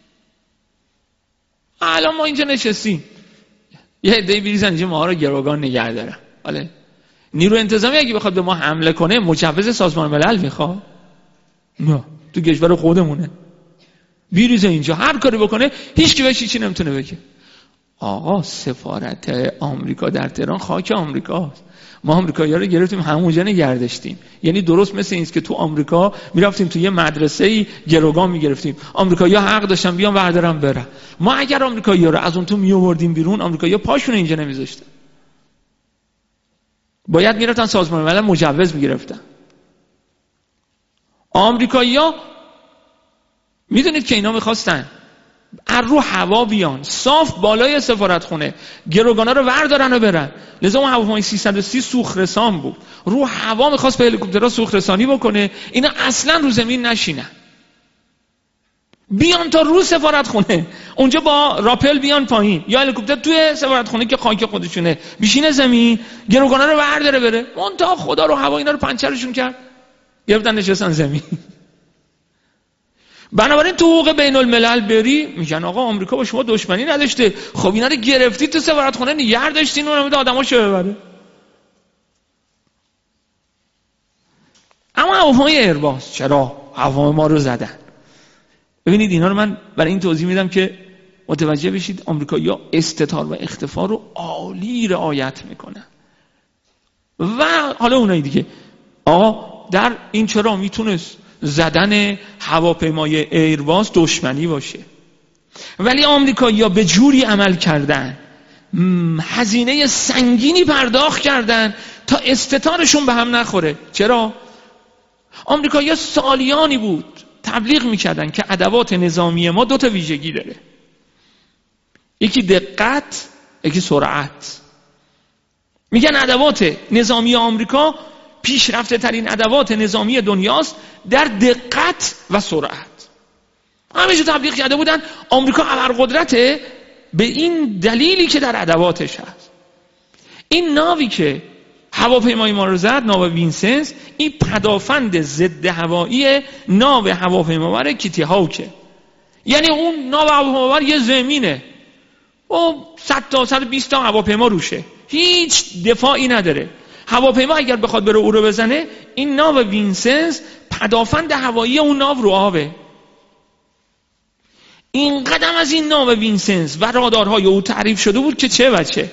الان ما اینجا نشستیم، یه عده‌ای بریزن اینجا ما رو گروگان نگه دارن. بله، نیرو انتظامی اگه بخواد به ما حمله کنه مجوز سازمان ملل میخواد؟ نه، تو کشور خودمونه. بریزه اینجا هر کاری بکنه هیچ کی بهش چیزی نمیتونه بگه. آقا سفارت آمریکا در تهران خاک آمریکاست. ما آمریکایی‌ها رو گرفتیم همونجا نگه داشتیم. یعنی درست مثل اینست که تو آمریکا میرفتیم تو یه مدرسه‌ای گروگان میگرفتیم. آمریکایی‌ها حق داشتن بیان بردارن برن. ما اگر آمریکایی‌ها رو از اون تو میآوردیم بیرون، آمریکایی‌ها پاشون اینجا نمیذاشتن. باید میرفتن سازمان ملل مجوز میگرفتن. آمریکایی‌ها میدونید که اینا میخواستن از رو هوا بیان، صاف بالای سفارت خونه گروگانا رو وردارن و برن. لذا اون هواپیمای سیصد و سی سوخت رسان بود، رو هوا میخواست به هلیکوپترها سوخت رسانی بکنه، اینا اصلا رو زمین نشینن، بیان تا رو سفارت خونه، اونجا با راپل بیان پایین، یا هلیکوپتر توی سفارت خونه که خاک خودشونه بیشینه زمین، گروگانا رو ورداره بره. منتها خدا رو هوا اینا رو پنچرشون کرد، گرفتن نشستن زمین. بنابراین تو حقوق بین الملل بری میگن آقا آمریکا با شما دشمنی نداشته، خب اینا رو گرفتی تو سفارت خونه نگه داشتین، اون هم آدماشو ببره. اما هواپیمای ایرباس چرا هواپیمای ما رو زدن؟ ببینید اینا رو من برای این توضیح میدم که متوجه بشید آمریکایی‌ها استتار و اختفا رو عالی رعایت میکنن. و حالا اونایی دیگه آقا در این چرا میتونست زدن هواپیمای ایرباس دشمنی باشه، ولی آمریکایی‌ها به جوری عمل کردن، هزینه سنگینی پرداخت کردن تا استتارشون به هم نخوره. چرا؟ آمریکایی‌ها سالیانی بود تبلیغ میکردن که ادوات نظامی ما دو تا ویژگی داره، یکی دقت، یکی سرعت. میگن ادوات نظامی آمریکا پیشرفته ترین ادوات نظامی دنیاست در دقت و سرعت. همیشه تبلیغ کرده بودن آمریکا ابرقدرته به این دلیلی که در ادواتش هست. این ناوی که هواپیمای ما رو زد، ناو وینسنس، این پدافند ضد هوایی ناو هواپیمابر کیتی هاوکه. یعنی اون ناو هواپیمابر یه زمینه و صد تا صد و بیست تا هواپیما روشه، هیچ دفاعی نداره. هواپیما اگر بخواد بره او رو بزنه، این ناو وینسنس پدافند هوایی اون ناو رو آبه. این قدم از این ناو وینسنس و رادارهای او تعریف شده بود که چه و چه.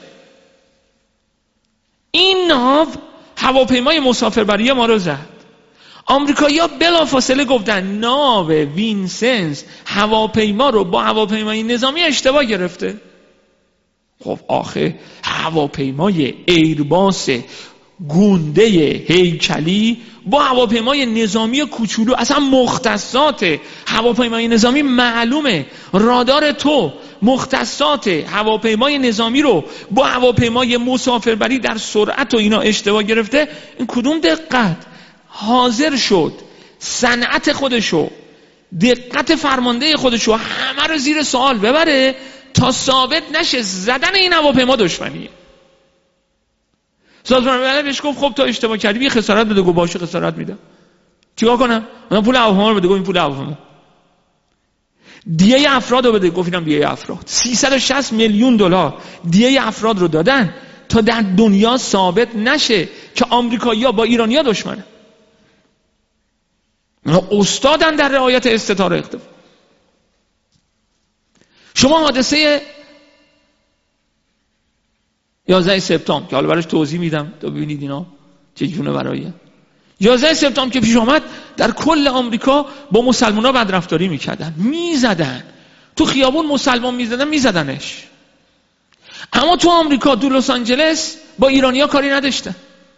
این ناو هواپیمای مسافربری ما رو زد. آمریکایی‌ها بلافاصله گفتن ناو وینسنس هواپیما رو با هواپیمای نظامی اشتباه گرفته. خب آخه هواپیمای ایرباس گونده هیکلی با هواپیمای نظامی کوچولو، اصلا مختصات هواپیمای نظامی معلومه، رادار تو مختصات هواپیمای نظامی رو با هواپیمای مسافربری در سرعت و اینا اشتباه گرفته، این کدوم دقت؟ حاضر شد صنعت خودشو، دقت فرمانده خودشو همه رو زیر سوال ببره تا ثابت نشه زدن این هواپیما دشمنیه. سازمان ملل بهش گفت خب تا اشتباه کردی یه خسارت بده. گفت باشه خسارت میدم. چیکار کنم؟ من پول هواپیما رو بده. گفت این پول هواپیما. دیه افراد رو بده. گفت اینم دیه افراد. سیصد و شصت میلیون دلار دیه افراد رو دادن تا در دنیا ثابت نشه که آمریکایی‌ها با ایرانی‌ها دشمنه. اونا استادن در رعایت استتار و اختفا. شما حادثه یازده سپتامبر که حالا براش توضیح میدم تا ببینید اینا چه جونه براییه. یازده سپتامبر که پیش آمد در کل آمریکا با مسلمان‌ها بدرفتاری میکردن، میزدن تو خیابون، مسلمان میزدن میزدنش. اما تو آمریکا تو لس آنجلس با ایرانی‌ها کاری نداشتن.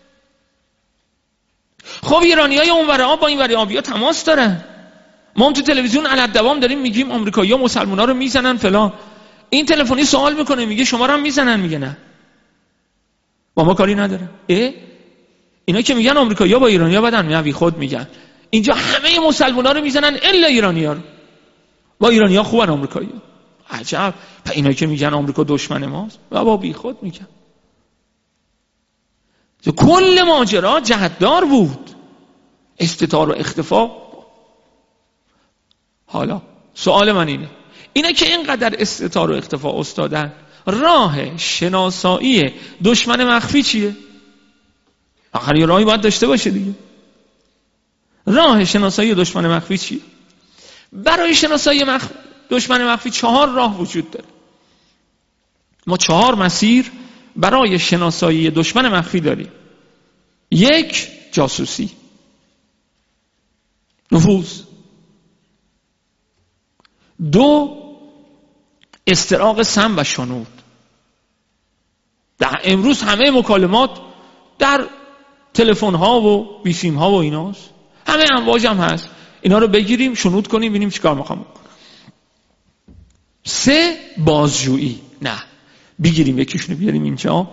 خب ایرانیای اونورا با این وریابیا تماس دارن. ما هم تو تلویزیون علالدوام داریم میگیم آمریکایی‌ها مسلمان‌ها رو میزنن فلان. این تلفنی سوال میکنه میگه شما رو هم میزنن؟ میگه نه با ما کاری نداره. اه اینا که میگن آمریکایی‌ها با ایرانی‌ها بدن، میگن بی خود میگن. اینجا همه مسلمان‌ها رو میزنن الا ایرانی‌ها رو. با ایرانی‌ها خوبن آمریکایی‌ها. عجب. پس اینا که میگن آمریکا دشمن ماست بابا بی خود میگن. کل ماجرا جهتدار بود، استتار و اختفا. حالا سوال من اینه، اینا که اینقدر استتار و اختفا استادن، راه شناسایی دشمن مخفی چیه؟ آخر یه راهی باید داشته باشه دیگه. راه شناسایی دشمن مخفی چیه؟ برای شناسایی مخ... دشمن مخفی چهار راه وجود داره. ما چهار مسیر برای شناسایی دشمن مخفی داریم. یک، جاسوسی، نفوذ. دو، استراق سم و شنود. در امروز همه مکالمات در تلفن ها و بیسیم ها و ایناست، همه امواج هم هست. اینا رو بگیریم شنود کنیم ببینیم چیکار میخوام بکنم. سه، بازجویی. نه، بگیریم یکیشونو بیاریم اینجا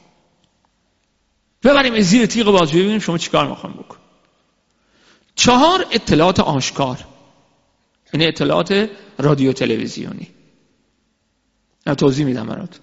ببریم زیر تیغ بازجویی ببینیم شما چیکار میخوام بکن. چهار، اطلاعات آشکار، یعنی اطلاعات رادیو تلویزیونی. من توضیح میدم برات.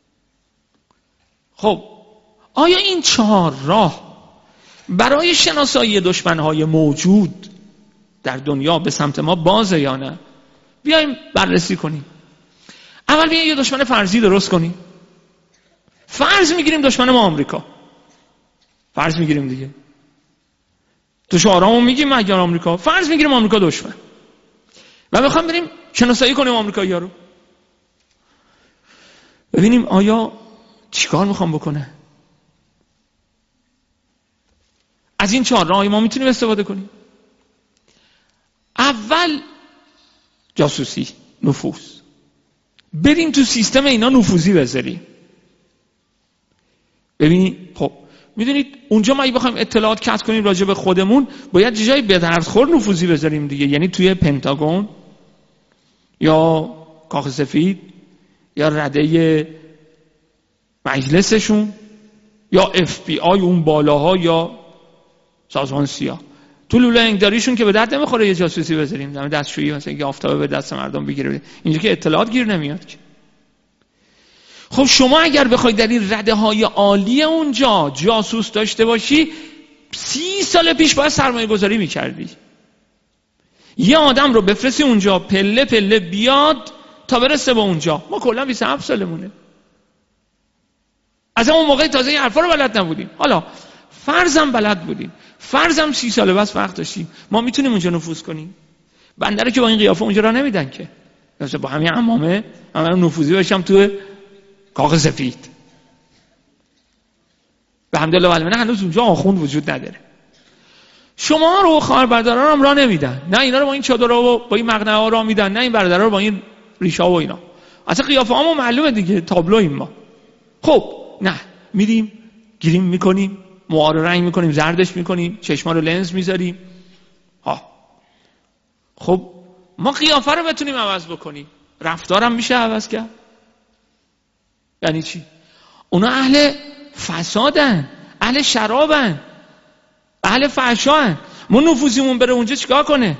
خب آیا این چهار راه برای شناسایی دشمنهای موجود در دنیا به سمت ما بازه یا نه؟ بیایم بررسی کنیم. اول بیایم یه دشمن فرضی درست کنیم. فرض میگیریم دشمن ما آمریکا. فرض میگیریم دیگه. تو شعارامون میگیم اگر آمریکا، فرض میگیریم آمریکا دشمن. و میخوام بریم شناسایی کنیم آمریکایی‌ها رو. ببینیم آیا چیکار میخوام بکنه. از این چهار راه ما میتونیم استفاده کنیم. اول جاسوسی، نفوذ. بریم تو سیستم اینا نفوذی بذاریم. ببینید خب میدونید اونجا ما اگه بخوایم اطلاعات کسب کنیم راجع به خودمون باید جای به دردخور نفوذی بذاریم دیگه. یعنی توی پنتاگون یا کاخ سفید یا رده مجلسشون یا اف بی آی اون بالاها یا سازمان سیاه. تو لوله انگداریشون که به درد نمیخوره یه جاسوسی بذاریم، دم دستشویی مثلا که آفتابه به دست مردم بگیره. اینجا که اطلاعات گیر نمیاد که. خب شما اگر بخوای در این رده های عالی اونجا جاسوس داشته باشی، سی سال پیش باید سرمایه گذاری میکردی. یه آدم رو بفرستی اونجا پله پله بیاد تا برسه به اونجا. ما کلا بیست و هفت سالمونه. از اون موقع تازه این حرفا رو بلد نبودیم. حالا فرضم بلد بودیم، فرضم سی سال بس وقت داشتیم، ما میتونیم اونجا نفوذ کنیم؟ بنده رو که با این قیافه اونجا را نمیدن که. مثلا با همین عمامه من نفوذی باشم تو کاخ سفید. به حمد الله و المنه هنوز اونجا آخوند وجود نداره. شما رو خواهر برادران هم راه نمیدن. نه اینا رو با این چادرها و با این مقنعه ها راه میدن، نه این برادرها رو با این ریشه ها و اینا. اصلا قیافه هامون معلومه دیگه، تابلویم ما. خب نه، میریم گیریم میکنیم، موها رو رنگ میکنیم، زردش میکنیم، چشما رو لنز میذاریم. ها خب ما قیافه رو بتونیم عوض بکنیم. رفتارم میشه عوض کرد؟ یعنی چی؟ اونا اهل فسادن، اهل شرابن، اهل فحشان. ما نفوذمون بره اونجا چیکار کنه؟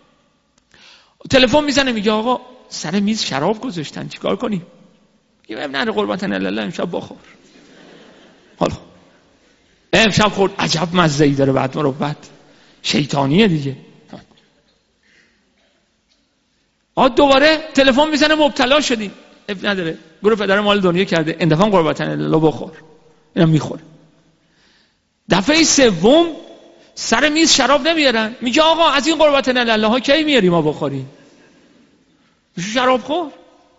تلفن میزنه میگه آقا سر میز شراب گذاشتن چیکار کنیم؟ میگه اب نره قربتن الله امشب بخور. حالا امشب خورد عجب مزه‌ای داره، بعد مرو بعد شیطانیه دیگه. آ دوباره تلفن میزنه مبتلا شدیم، اب نداره برو پدر مال دنیا کرده این دفعه قربتن الله بخور. اینا میخوره. دفعه سوم سر میز شراب نمیارن، میگه آقا از این قربتن الله ها کی میاری ما بخوریم؟ میشه شراب خور.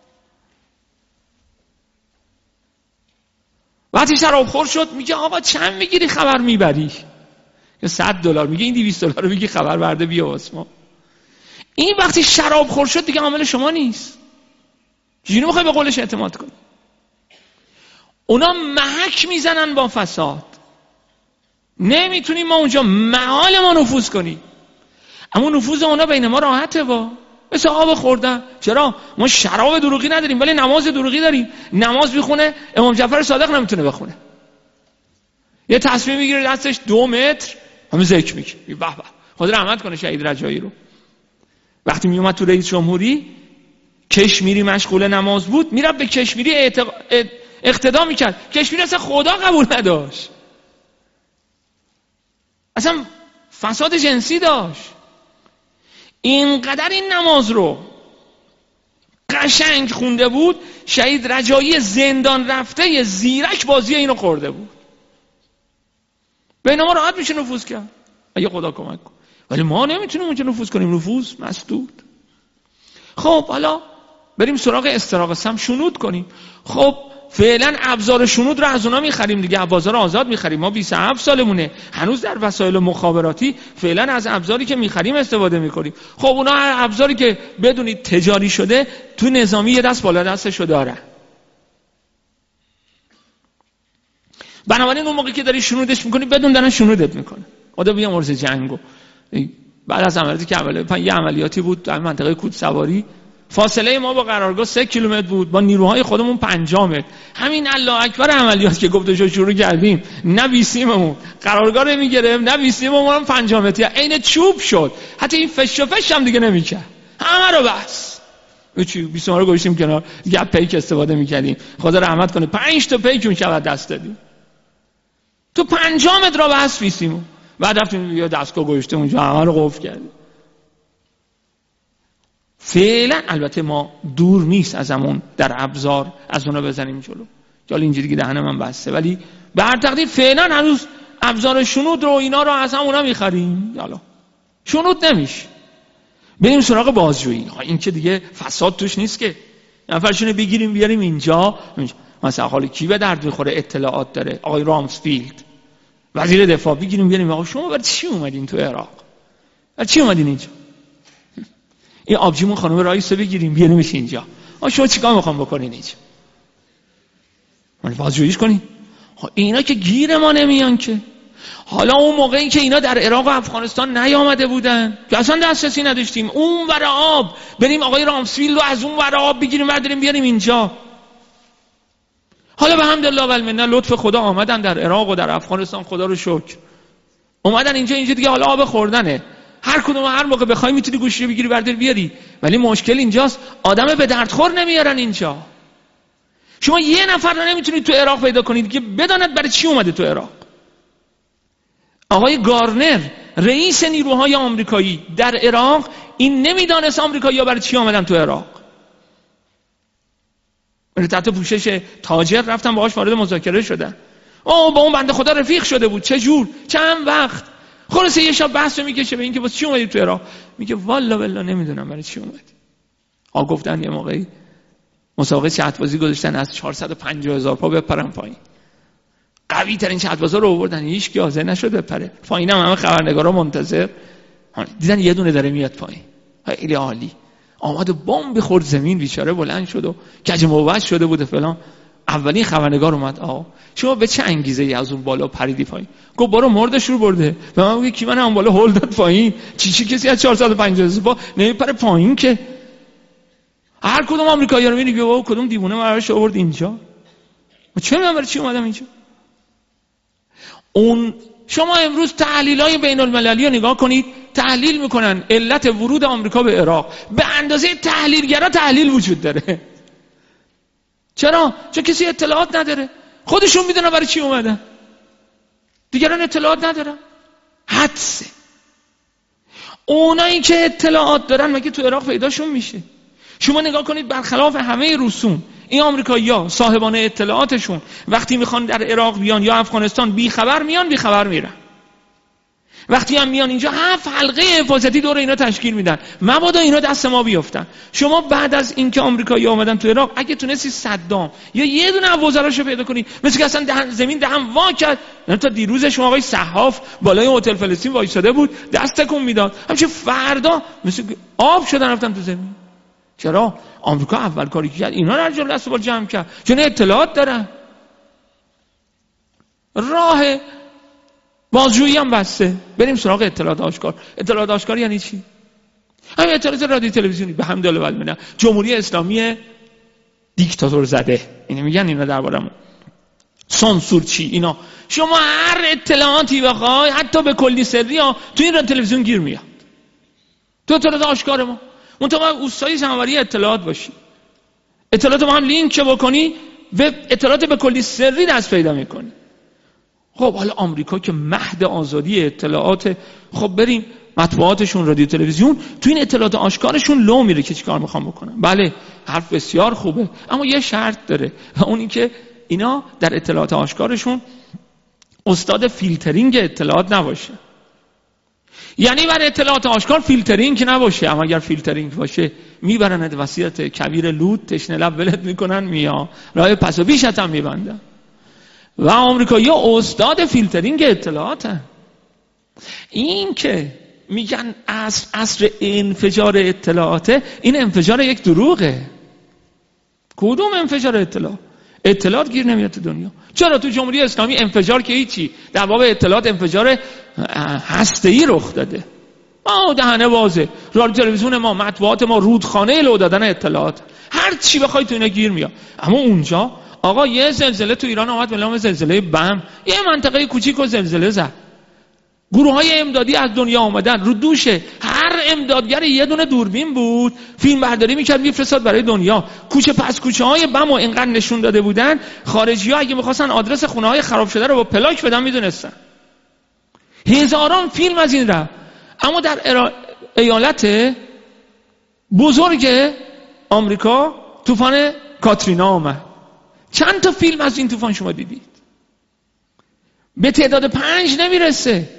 وقتی شراب خور شد میگه آقا چند میگیری خبر میبری؟ یا صد دلار. میگه این دویست دلار رو میگی خبر برده بیا واسه ما. این وقتی شراب خور شد دیگه عامل شما نیست. چجوری میخوای به قولش اعتماد کنی؟ اونا محک میزنن با فساد. نمیتونیم ما اونجا معال ما نفوذ کنیم. اما نفوذ اونا بین ما راحته. با مثل آب خوردن. چرا؟ ما شراب دروغی نداریم ولی نماز دروغی داریم. نماز میخونه امام جعفر صادق نمیتونه بخونه. یه تصمیم میگیره دستش دو متر همه ذکر میگه. به به خدا رحمت کنه شهید رجایی رو. وقتی میومد تو رئیس جمهوری کشمیری مشغول نماز بود، میرفت به کشمیری اعتق... اقتدا میکرد. کشمیری اصلا خدا قبول نداشت، اصلا فساد جنسی داشت. اینقدر این نماز رو قشنگ خونده بود شهید رجایی زندان رفته زیرک بازی اینو خورده بود. بین ما راحت میشه نفوذ کرد اگه خدا کمک کن، ولی ما نمیتونیم اونجا نفوذ کنیم. نفوذ مسدود. خب حالا بریم سراغ استراق سم، شنود کنیم. خب فعلا ابزار شنود رو از اونا میخریم دیگه، بازار آزاد میخریم. ما بیست و هفت سالمونه هنوز در وسایل مخابراتی فعلا از ابزاری که میخریم استفاده میکنیم. خب اونا ابزاری که بدونید تجاری شده تو نظامی یه دست بالا دستشو داره. بنابراین اون موقعی که داری شنودش میکنی بدون دارن شنودت میکنه. خدا بیامرزه جنگو. بعد از عملیاتی که اوله یه عملیاتی بود در منطقه کودسواری، فاصله ما با قرارگاه سه کیلومتر بود، با نیروهای خودمون پنجاه متر. همین الله اکبر عملیات که گفتشو شروع کردیم، نه بیسیممون قرارگاه رو میگرفت نه بیسیممون هم پنجاه متری عین چوب شد. حتی این فش و فش هم دیگه نمیکرد، همه رو بس. چی بیسیم رو گوشتیم کنار دیگه، پیک استفاده میکردیم. خدا رحمت کنه پنج تا پیک اون شب دست دادیم تو پنجاه متر رو بس بیسیمو. بعد رفتیم یه دستگاه گوشته اونجا همه رو قفل کردیم. فعلا البته ما دور نیست از همون در ابزار از اونا بزنیم جلو. جال اینجوری که دهنه من بسته، ولی به هر تقدیر فعلا هنوز ابزار شنود رو اینا رو از همونا میخریم. یالا شنود نمیشه. بریم سراغ بازجویی. این که دیگه فساد توش نیست که نفرشونه بگیریم بیاریم اینجا. مثلا حالا کی به درد میخوره اطلاعات داره؟ آقای رامسفیلد وزیر دفاع بگیریم بیاریم آقا شما برای چی اومدین تو عراق؟ برای چی اومدین اینجا؟ این آبجیمون خانم رئیس رو بگیریم بیاریمش اینجا. آ شما چیکار میخوام بکنین اینجا؟ من بازجوییش کنین؟ اینا که گیر ما نمیان که. حالا اون موقعی که اینا در عراق و افغانستان نیامده بودن که اصلا دسترسی نداشتیم، اون ور آب بریم آقای رامسفیلد رو از اون ور آب بگیریم برداریم بیاریم اینجا. حالا به حمدالله و المنه لطف خدا آمدن در عراق و در افغانستان، خدا رو شکر اومدن اینجا. اینجا دیگه حالا آب خوردنه، هر کدوم هر موقع بخوای میتونی گوشی رو بگیری برداری بیاری. ولی مشکل اینجاست آدم به دردخور نمیارن اینجا. شما یه نفر رو نمیتونید تو عراق پیدا کنید که بداند برای چی اومده تو عراق. آقای گارنر رئیس نیروهای آمریکایی در عراق این نمیدانست آمریکایی‌ها برای چی اومدن تو عراق. تحت پوشش تاجر رفتن باهاش وارد مذاکره شدن. اوه با اون بنده خدا رفیق شده بود. چه جور چند وقت خلاصه یه شب بحث میکشه به اینکه واسه چی اومدی تو عراق. میگه والا بالله نمیدونم برای چی اومدی. آ گفتن یه موقعی مسابقه چت‌بازی گذاشتن از چهارصد و پنجاه هزار پا بپرن پایین. قوی ترین چت‌بازا رو آوردن، هیچ کی حاضر نشد بپره پایین. هم همه خبرنگارا منتظر دیدن یه دونه داره میاد پایین. خیلی عالی. آمد بمب خورد زمین، بیچاره بلند شد و کج موج شده بود فلان. اولین خبرنگار اومد آقا شما به چه انگیزه ای از اون بالا پریدی پایین؟ گفت برو مردش رو برده. به من میگه کی من اون بالا هول داد پایین؟ چی چی کسی از چهارصد و پنجاه هزار پا نمیپره پایین که؟ هر کدوم آمریکایی‌ها رو می‌بینی بابا کدوم دیوونه براش آورد اینجا. ما چه می‌دونم برای چی اومدم اینجا. اون شما امروز تحلیل‌های بین‌المللی رو نگاه کنید، تحلیل میکنن علت ورود آمریکا به عراق. به اندازه تحلیلگرا تحلیل وجود داره. چرا؟ چون کسی اطلاعات نداره. خودشون میدونن برای چی اومدن. دیگران اطلاعات ندارن. حدسه. اونایی که اطلاعات دارن مگه تو عراق پیداشون میشه؟ شما نگاه کنید برخلاف همه رسوم این آمریکایی‌ها صاحبان اطلاعاتشون وقتی میخوان در عراق بیان یا افغانستان بی خبر میان بی خبر میرن. وقتی هم میان اینجا هفت حلقه حفاظتی دور اینا تشکیل میدن مبادا اینا دست ما بیافتن. شما بعد از اینکه آمریکایی‌ها اومدن تو عراق اگه تونستی صدام یا یه دونه از وزراشو پیدا کنی مثل که اصلا دهن زمین دهن وا کرد، یعنی تا دیروز شما آقای صحاف بالای هتل فلسطین وایساده بود دست تکون میداد، همچه فردا مثل آب شدن رفتن تو زمین. چرا؟ آمریکا اول کاری کرد اینا رو جلو دست بال جمع کرد چون اطلاعات دارن. راه بازجویی هم بسته. بریم سراغ اطلاعات آشکار. اطلاعات آشکار یعنی چی؟ همین اطلاعات رادیو تلویزیونی به حمد الله و المنه. جمهوری اسلامی دیکتاتور زده اینو میگن اینا دربارمون. سانسور چی اینا؟ شما هر اطلاعاتی بخوای حتی به کلی سری ها تو این رادیو تلویزیون گیر میاد. تو اطلاعات آشکار ما منتها اوستای جمع‌آوری اطلاعات باشی. اطلاعات ما هم لینک بکنی و اطلاعات به کلی سری دست پیدا میکنی. خب حالا آمریکا که مهد آزادی اطلاعات، خب بریم مطبوعاتشون رادیو تلویزیون تو این اطلاعات آشکارشون لو میره که چیکار میخوام بکنم. بله حرف بسیار خوبه اما یه شرط داره و اون این که اینا در اطلاعات آشکارشون استاد فیلترینگ اطلاعات نباشه. یعنی برای اطلاعات آشکار فیلترینگ نباشه، اما اگر فیلترینگ باشه میبرند وسیلت کبیر لود تشنه لب ولت میکنن میا راه پس و بیشت هم میبندن. و آمریکایی ها استاد فیلترینگ اطلاعاتن. این که میگن عصر عصر انفجار اطلاعاته، این انفجار یک دروغه. کدوم انفجار اطلاع؟ اطلاعات گیر نمیاد تو دنیا. چرا تو جمهوری اسلامی انفجار که هیچی، در باب اطلاعات انفجار هسته‌ای رخ داده. ما دهنه بازه، رادیو تلویزیون ما، مطبوعات ما رودخانه لو دادن اطلاعات، هر چی بخوای تو اینا گیر میاد. اما اونجا آقا یه زلزله تو ایران اومد به نام زلزله بم، یه منطقه کوچیک و زلزله زد. گروه‌های امدادی از دنیا اومدن رو دوشه، هر امدادگر یه دونه دوربین بود، فیلم برداری میکرد میفرستاد برای دنیا. کوچه پس کوچه های بمو اینقدر نشون داده بودن خارجی‌ها اگه می‌خواستن آدرس خونه‌های خراب شده رو با پلاک بدن میدونستن. هزاران فیلم از این رفت. اما در ارا... ایالت بزرگ آمریکا طوفان کاترینا اومد. چند تا فیلم از این طوفان شما دیدید؟ به تعداد پنج نمیرسه.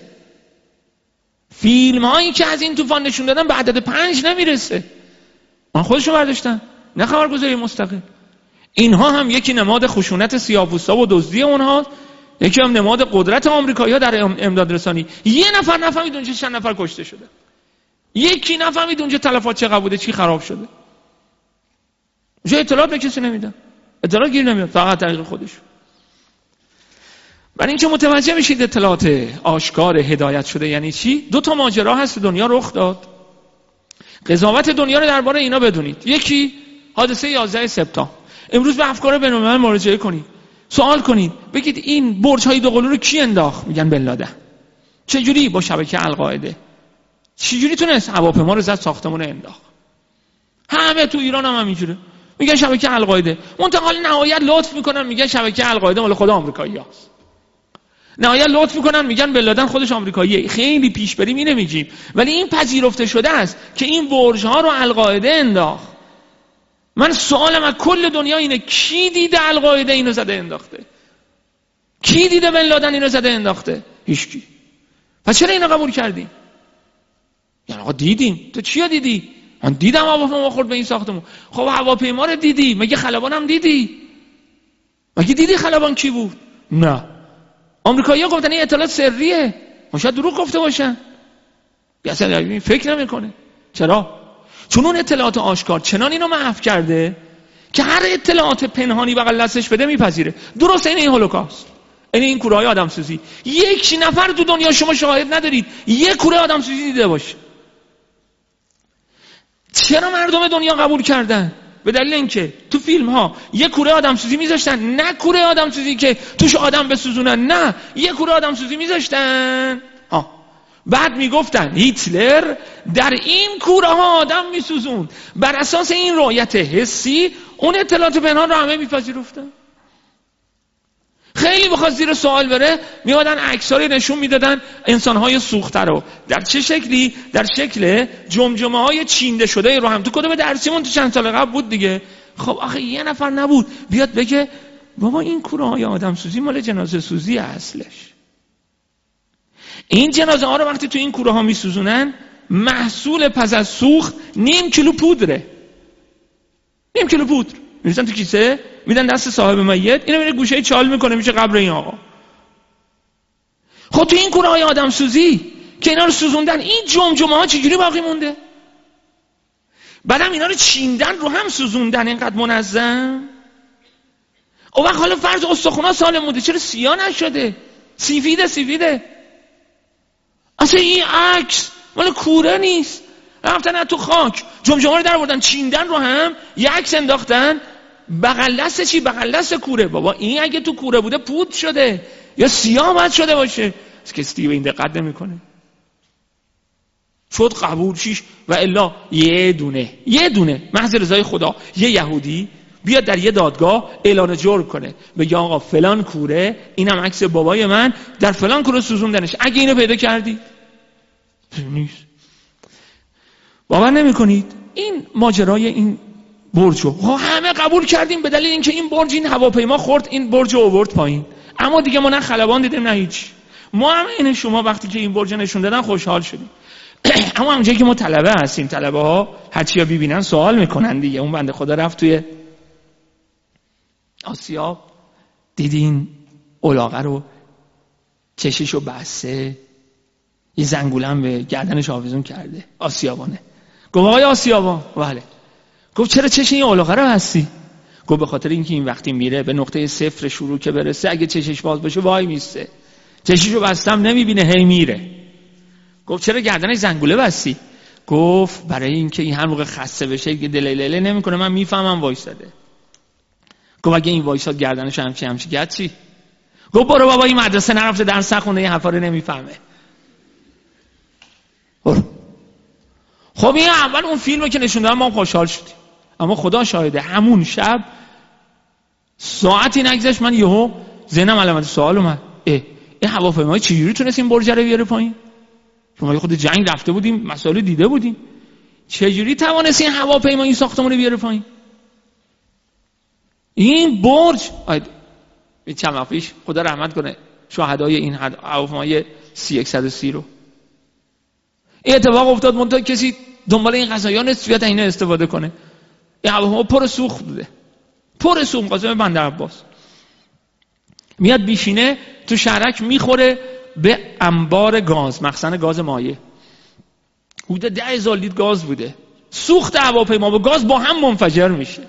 فیلم هایی که از این طوفان نشون دادن به عدد پنج نمیرسه. آن خودشون برداشتن، نه خبرگزاری مستقل. اینها هم یکی نماد خشونت سیاه‌پوستا و دزدی اونها، یکی هم نماد قدرت آمریکایی‌ها در امداد رسانی. یه نفر نفهمید اونجا چند نفر کشته شده، یکی نفهمید اونجا تلفات چقدر بوده، چی خراب شده. اونجا اطلاعات به کسی نمیدن، اطلاعات گیر نمیاد، فقط طریق خودش. برای اینکه متوجه میشید اطلاعات آشکار هدایت شده یعنی چی، دو تا ماجرا هست دنیا رخ داد. قضاوت دنیا رو درباره اینا بدونید. یکی حادثه یازده سپتامبر. امروز به افکار بین‌الملل مراجعه کنید، سوال کنید، بگید این برج‌های دوقلو رو کی انداخت؟ میگن بن لادن. چجوری؟ با شبکه القاعده. چجوری تونست هواپیما رو زد ساختمون انداخت؟ همه تو ایران هم همینجوره، میگن شبکه القاعده. منتقال نهایت لطف میکنن میگن شبکه القاعده مال خود آمریکایی‌هاست. نهایت لطف میکنن میگن بن لادن خودش آمریکاییه. خیلی پیش بریم اینو میگیم، ولی این پذیرفته شده است که این برج‌ها رو القاعده انداخت. من سوالم از کل دنیا اینه، کی دیده القاعده اینو زده انداخته؟ کی دیده بن لادن اینو زده انداخته؟ هیچکی. پس چرا اینو قبول کردیم؟ یعنی آقا دیدیم. تو چیا دیدی؟ من دیدم هواپیما خورد به این ساختمون. خب هواپیما رو دیدی، مگه خلبان هم دیدی؟ مگه دیدی خلبان کی بود؟ نه. آمریکایی‌ها گفتن این اطلاعات سریه، شاید دروغ گفته باشن. اصلا فکر نمی‌کنه. چرا؟ چون اون اطلاعات آشکار چنان اینو محو کرده که هر اطلاعات پنهانی بغل دستش بده میپذیره. درست این این هولوکاست، این این کوره‌های آدمسوزی. یک نفر تو دنیا شما شاهد ندارید یک کوره آدمسوزی دیده باشه. چرا مردم دنیا قبول کردن؟ به دلیل اینکه تو فیلم ها یه کوره آدم سوزی میذاشتن، نه کوره آدم سوزی که توش آدم بسوزونن، نه یه کوره آدم سوزی میذاشتن. ها بعد میگفتن هیتلر در این کوره ها آدم میسوزون. بر اساس این رؤیت حسی اون اطلاعات پنهان رو همه میپذیرفتن. خیلی بخواد زیر سوال بره میادن عکساری نشون میدادن انسان‌های سوخته رو در چه شکلی؟ در شکل جمجمه‌های چینده شده رو هم. تو کتب درسیمون تو چند سال قبل بود دیگه. خب آخه یه نفر نبود بیاد بگه بابا این کوره‌های آدم سوزی مال جنازه سوزی اصلش. این جنازه ها رو وقتی تو این کوره ها میسوزونن محصول پس از سوخت نیم کیلو پودره. نیم کیلو پودر میریزن تو کیسه میدن دست صاحب میت، اینو میره گوشه چال میکنه میشه قبر این آقا. خب تو این کوره های آدم سوزی که اینا رو سوزوندن این جمجمه ها چجوری باقی مونده؟ بعدم اینا رو چیندن رو هم سوزوندن اینقدر منظم. او وقت حالا فرض استخونا سالم مونده چرا سیاه نشده؟ سیفیده سیفیده. اصلا این عکس مال کوره نیست. رفتن تو خاک جمجمه رو در بردن چیندن رو هم یه عکس انداختن بغل دست چی؟ بغل دست کوره. بابا این اگه تو کوره بوده پود شده یا سیاه باید شده باشه. از کسی به این دقت نمیکنه. شد قبول شیش و الا یه دونه یه دونه محض رضای خدا یه یهودی بیاد در یه دادگاه اعلان جرم کنه بگه آقا فلان کوره اینم عکس بابای من در فلان کوره سوزوندنش، اگه اینو پیدا کردی نیست. باور نمی کنید این ماجرای این برج رو همه قبول کردیم به دلیل اینکه این برج این هواپیما خورد این برج رو آورد پایین. اما دیگه ما نه خلبان دیدیم نه هیچ. ما هم این شما وقتی که این برج نشون دادن خوشحال شدیم. اما همونجایی که ما طلبه هستیم طلبه ها هرچی ها ببینن سوال میکنن دیگه. اون بنده خدا رفت توی آسیاب دیدین الاغه رو چششو بسته یه زنگولم به گردنش آویزون کرده. آسیابانه گفت آقای آسیابان بله. گفت چرا چش این الاغه رو بستی؟ گفت به خاطر اینکه این وقتی میره به نقطه صفر شروع که برسه اگه چشش باز باشه وای میسته، چششو بستم نمیبینه هی میره. گفت چرا گردنش زنگوله بستی؟ گفت برای اینکه این هر موقع خسته بشه که دلیله نمیکنه من میفهمم وایساده. گفت اگه این وایساد گردنش همچی همچی گرد چی؟ گفت برو بابا این مدرسه نرفته درس نخونه یه حرفا رو نمیفهمه. برو. خب این اول اون فیلمو که نشون دادن ما خوشحال شدیم. اما خدا شاهده همون شب ساعتی نگذشت من یهو ذهنم علامت سوال اومد. اه این هواپیمای چجوری تونست این برج رو بیاره پایین؟ شما خود جنگ رفته بودیم مسائل دیده بودیم. چجوری توانست این هواپیما این ساختمون رو بیاره پایین؟ این برج این چند وقت پیش خدا رحمت کنه شهدای این هواپیمای سی صد و سی رو این اتفاق افتاد منتها کسی دنبال این قضایا نیست بیاد اینا استفاده کنه. این هواپیما پر سوخت بوده، پر سوخت. قاسم بندر عباس میاد بیشینه تو شهرک میخوره به انبار گاز، مخزن گاز مایع. حدود ده هزار لیتر گاز بوده. سوخت هواپیما و گاز با هم منفجر میشه.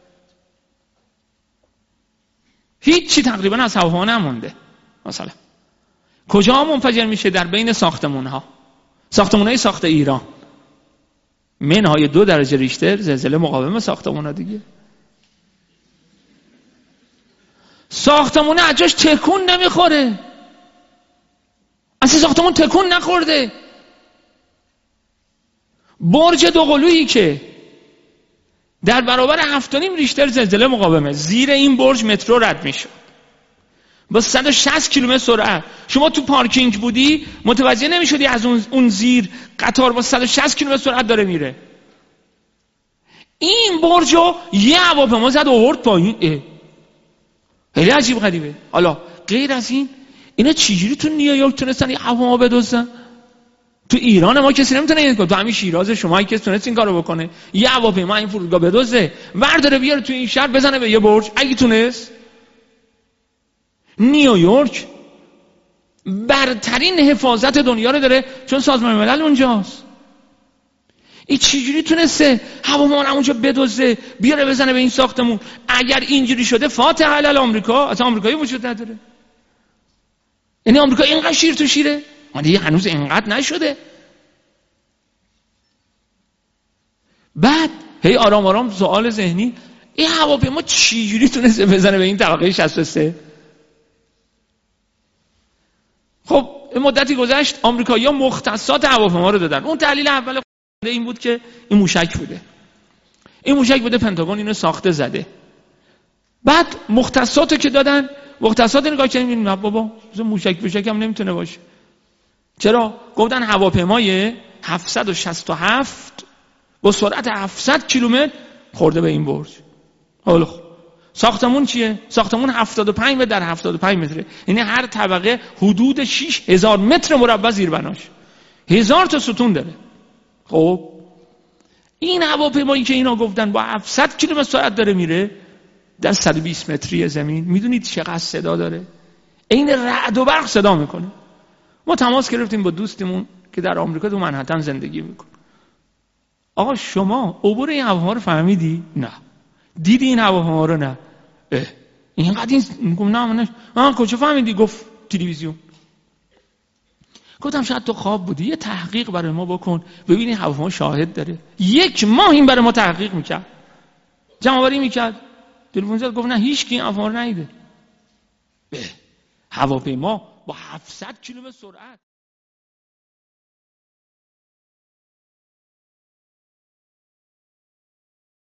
هیچی تقریبا از هواپیما نمونده. مثلا کجا منفجر میشه؟ در بین ساختمون ها، ساختمون های ساخت ایران. منهای دو درجه ریشتر زلزله مقاوم ساختمون ها دیگه. ساختمون ها اجاش تکون نمیخوره. اصلا ساختمون تکون نخورده. برج دوقلویی که در برابر هفت و نیم ریشتر زلزله مقاومه، زیر این برج مترو رد میشه با صد و شصت کیلومتر سرعت. شما تو پارکینگ بودی متوجه نمیشدی از اون اون زیر قطار با صد و شصت کیلومتر سرعت داره میره. این برجو یه هواپیما زد آورد پایین. خیلی عجیب غریبه. حالا غیر از این اینا چجوری تو نیویورک تونستن یه هواپیما بدزدن؟ تو ایران ما کسی نمیتونه این کنه. تو همین شیراز شما کسی تونست این کارو بکنه؟ یه هواپیما این فرودگاه بدزده برداره بیاره تو این شهر بزنه به یه برج؟ اگه تونست. نیویورک برترین حفاظت دنیا رو داره چون سازمان ملل اونجاست. این چجوری تونسته هواپیما رو اونجا بدزده بیاره بزنه به این ساختمون؟ اگر اینجوری شده فاتحه علی آمریکا. اصلا آمریکایی وجود نداره. یعنی آمریکا اینقدر شیر تو شیره؟ ما دیگه هنوز اینقدر نشده. بعد هی آرام آرام سوال ذهنی، این هواپیما چجوری تونسته بزنه به این طبقه شصت و سه؟ خب مدتی گذشت، آمریکایی‌ها مختصات هواپیما رو دادن. اون تحلیل اول این بود که این موشک بوده، این موشک بوده، پنتاگون اینو ساخته زده. بعد مختصاتو که دادن، مختصات نگاه کردیم، نه بابا موشک موشک هم نمیتونه باشه. چرا؟ گفتن هواپیمای هفتصد و شصت و هفت با سرعت هفتصد کیلومتر خورده به این برج. حالا ساختمون چیه؟ ساختمون هفتاد و پنج متر در هفتاد و پنج متره، یعنی هر طبقه حدود شش هزار متر مربع زیربناش، هزار تا ستون داره. خب این هواپیمایی که اینا گفتن با هفتصد کیلومتر سرعت داره میره در صد و بیست متری زمین، میدونید چقدر صدا داره؟ این رعد و برق صدا میکنه. ما تماس گرفتیم با دوستمون که در آمریکا تو منهتن زندگی میکنه. آقا شما عبور این هواپیما رو فهمیدی؟ نه. دیدی این هواپیما رو؟ نه. اه. اینقدر این گفت نه من آ کجا فهمیدی؟ گفت تلویزیون. گفتم شاید تو خواب بودی، یه تحقیق برای ما بکن ببینی هواپیما شاهد داره. یک ماه این برای ما تحقیق میکرد، جمع‌آوری میکرد، تلفن زد گفت نه هیچ کی این هواپیما رو ندیده. هواپیما با هفتصد کیلومتر سرعت